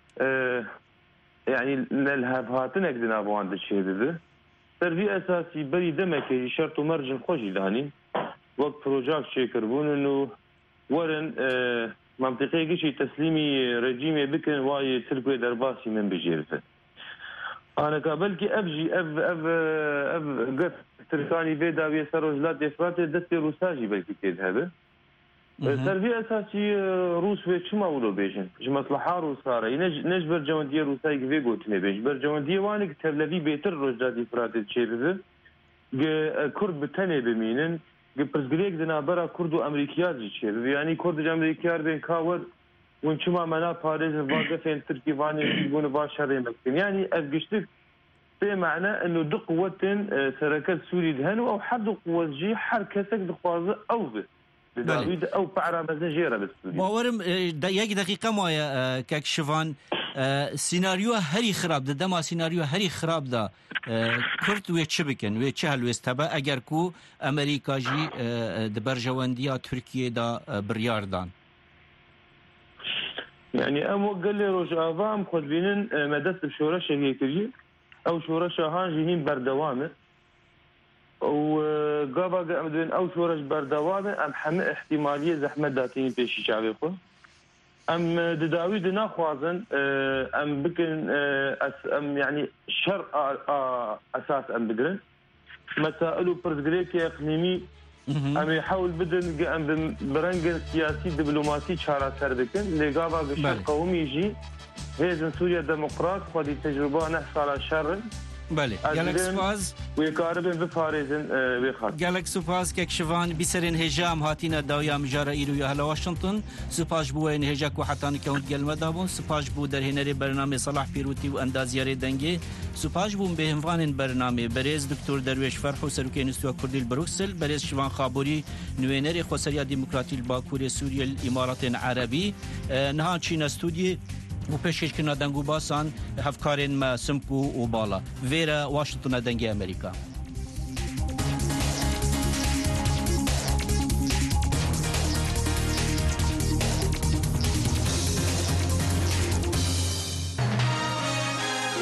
يعني للهفاتنا كدنا بواند الشيء ذا تربي اساسي بري دمك شرط مرجن خوشي داني وقت بروجاكت شيكربون انه ورن منطقي كشي تسليمي رجيمي بكن واي تركوي درباسي من بجيرته انا قبلكي ابجي اف اف اف قف تركاني بيدا بيسر رجلات افرات دستي روساجي بلكي تذهب تربي اساسي روس في شما ولو بيجن ج مصلحه روساره نج نجبر جونديه روساي في قوتني بيج بر جونديه وانك تبلدي بيتر رجلات افرات تشيرده كرد بتني بمينن برزگریک دنابرا کرد و امریکیازی چه یعنی کرد امریکیار بین کاور وان چما منا پاریز واقفين تركي فاني يقولون باشر يمكن يعني افقشتك بمعنى انه دو قوة سركات سوري دهنو او حد قوة جي حركتك دخوازة او به لداويد او بعرا مزنجيرة بالسوري باورم يك دقيقة مايا كاكشفان سيناريو هري خراب ده دما سيناريو هري خراب ده كرت وی چه بکن وی چه هلوست تبا اگر کو امریکا جی دبر جواندیا ترکیه دا بریار دان يعني ام وقال لي روج افام خد بينن مدست بشورش هيكري او شورش هان جينين بردوامه او قابا قامدين او شورش بردوامه ام حمق احتماليه زحمه داتين بيشي شعبي خو ام داوود ناخوازن ام بكن ام يعني شر اساس ام بدرن مسائل برزغريكي اقليمي ام يحاول بدن ام برنج سياسي دبلوماسي شارع سردكن لقابا قشر قومي يجي هيزن سوريا ديمقراط خدي تجربه نحصل على شر بله گلک سپاس وی کاربن بپارێزن وێ خات گلک سپاس کەکشوان بیسەرێن هێژام هاتینە داویا مژارە ئیرویا هەلە واشنگتن سوپاش بووە هێژا و حتانیکەوت گەلمەدا بوون سوپاش بوو دەرهێنەرێ بەرنامێ سەلاح پیروتی و ئەندازیارێ دەنگێ سوپاش بوون بێهموانên بەرنامێ بەرێز دکتۆر دەروێش فەرح و سەرکێ نووسوە کوردی بروکسل بەرێز شوان خابووری نوێنەرێ خۆسەریا دیموکراتی باکوورێ سووریە ئیماراتên عەرەبی نها چینە ستودیێ و پێشکەشکردنا دەنگ و باسان هەفکارên me simk û bala. Vê re Washington'a dengê Amerîka.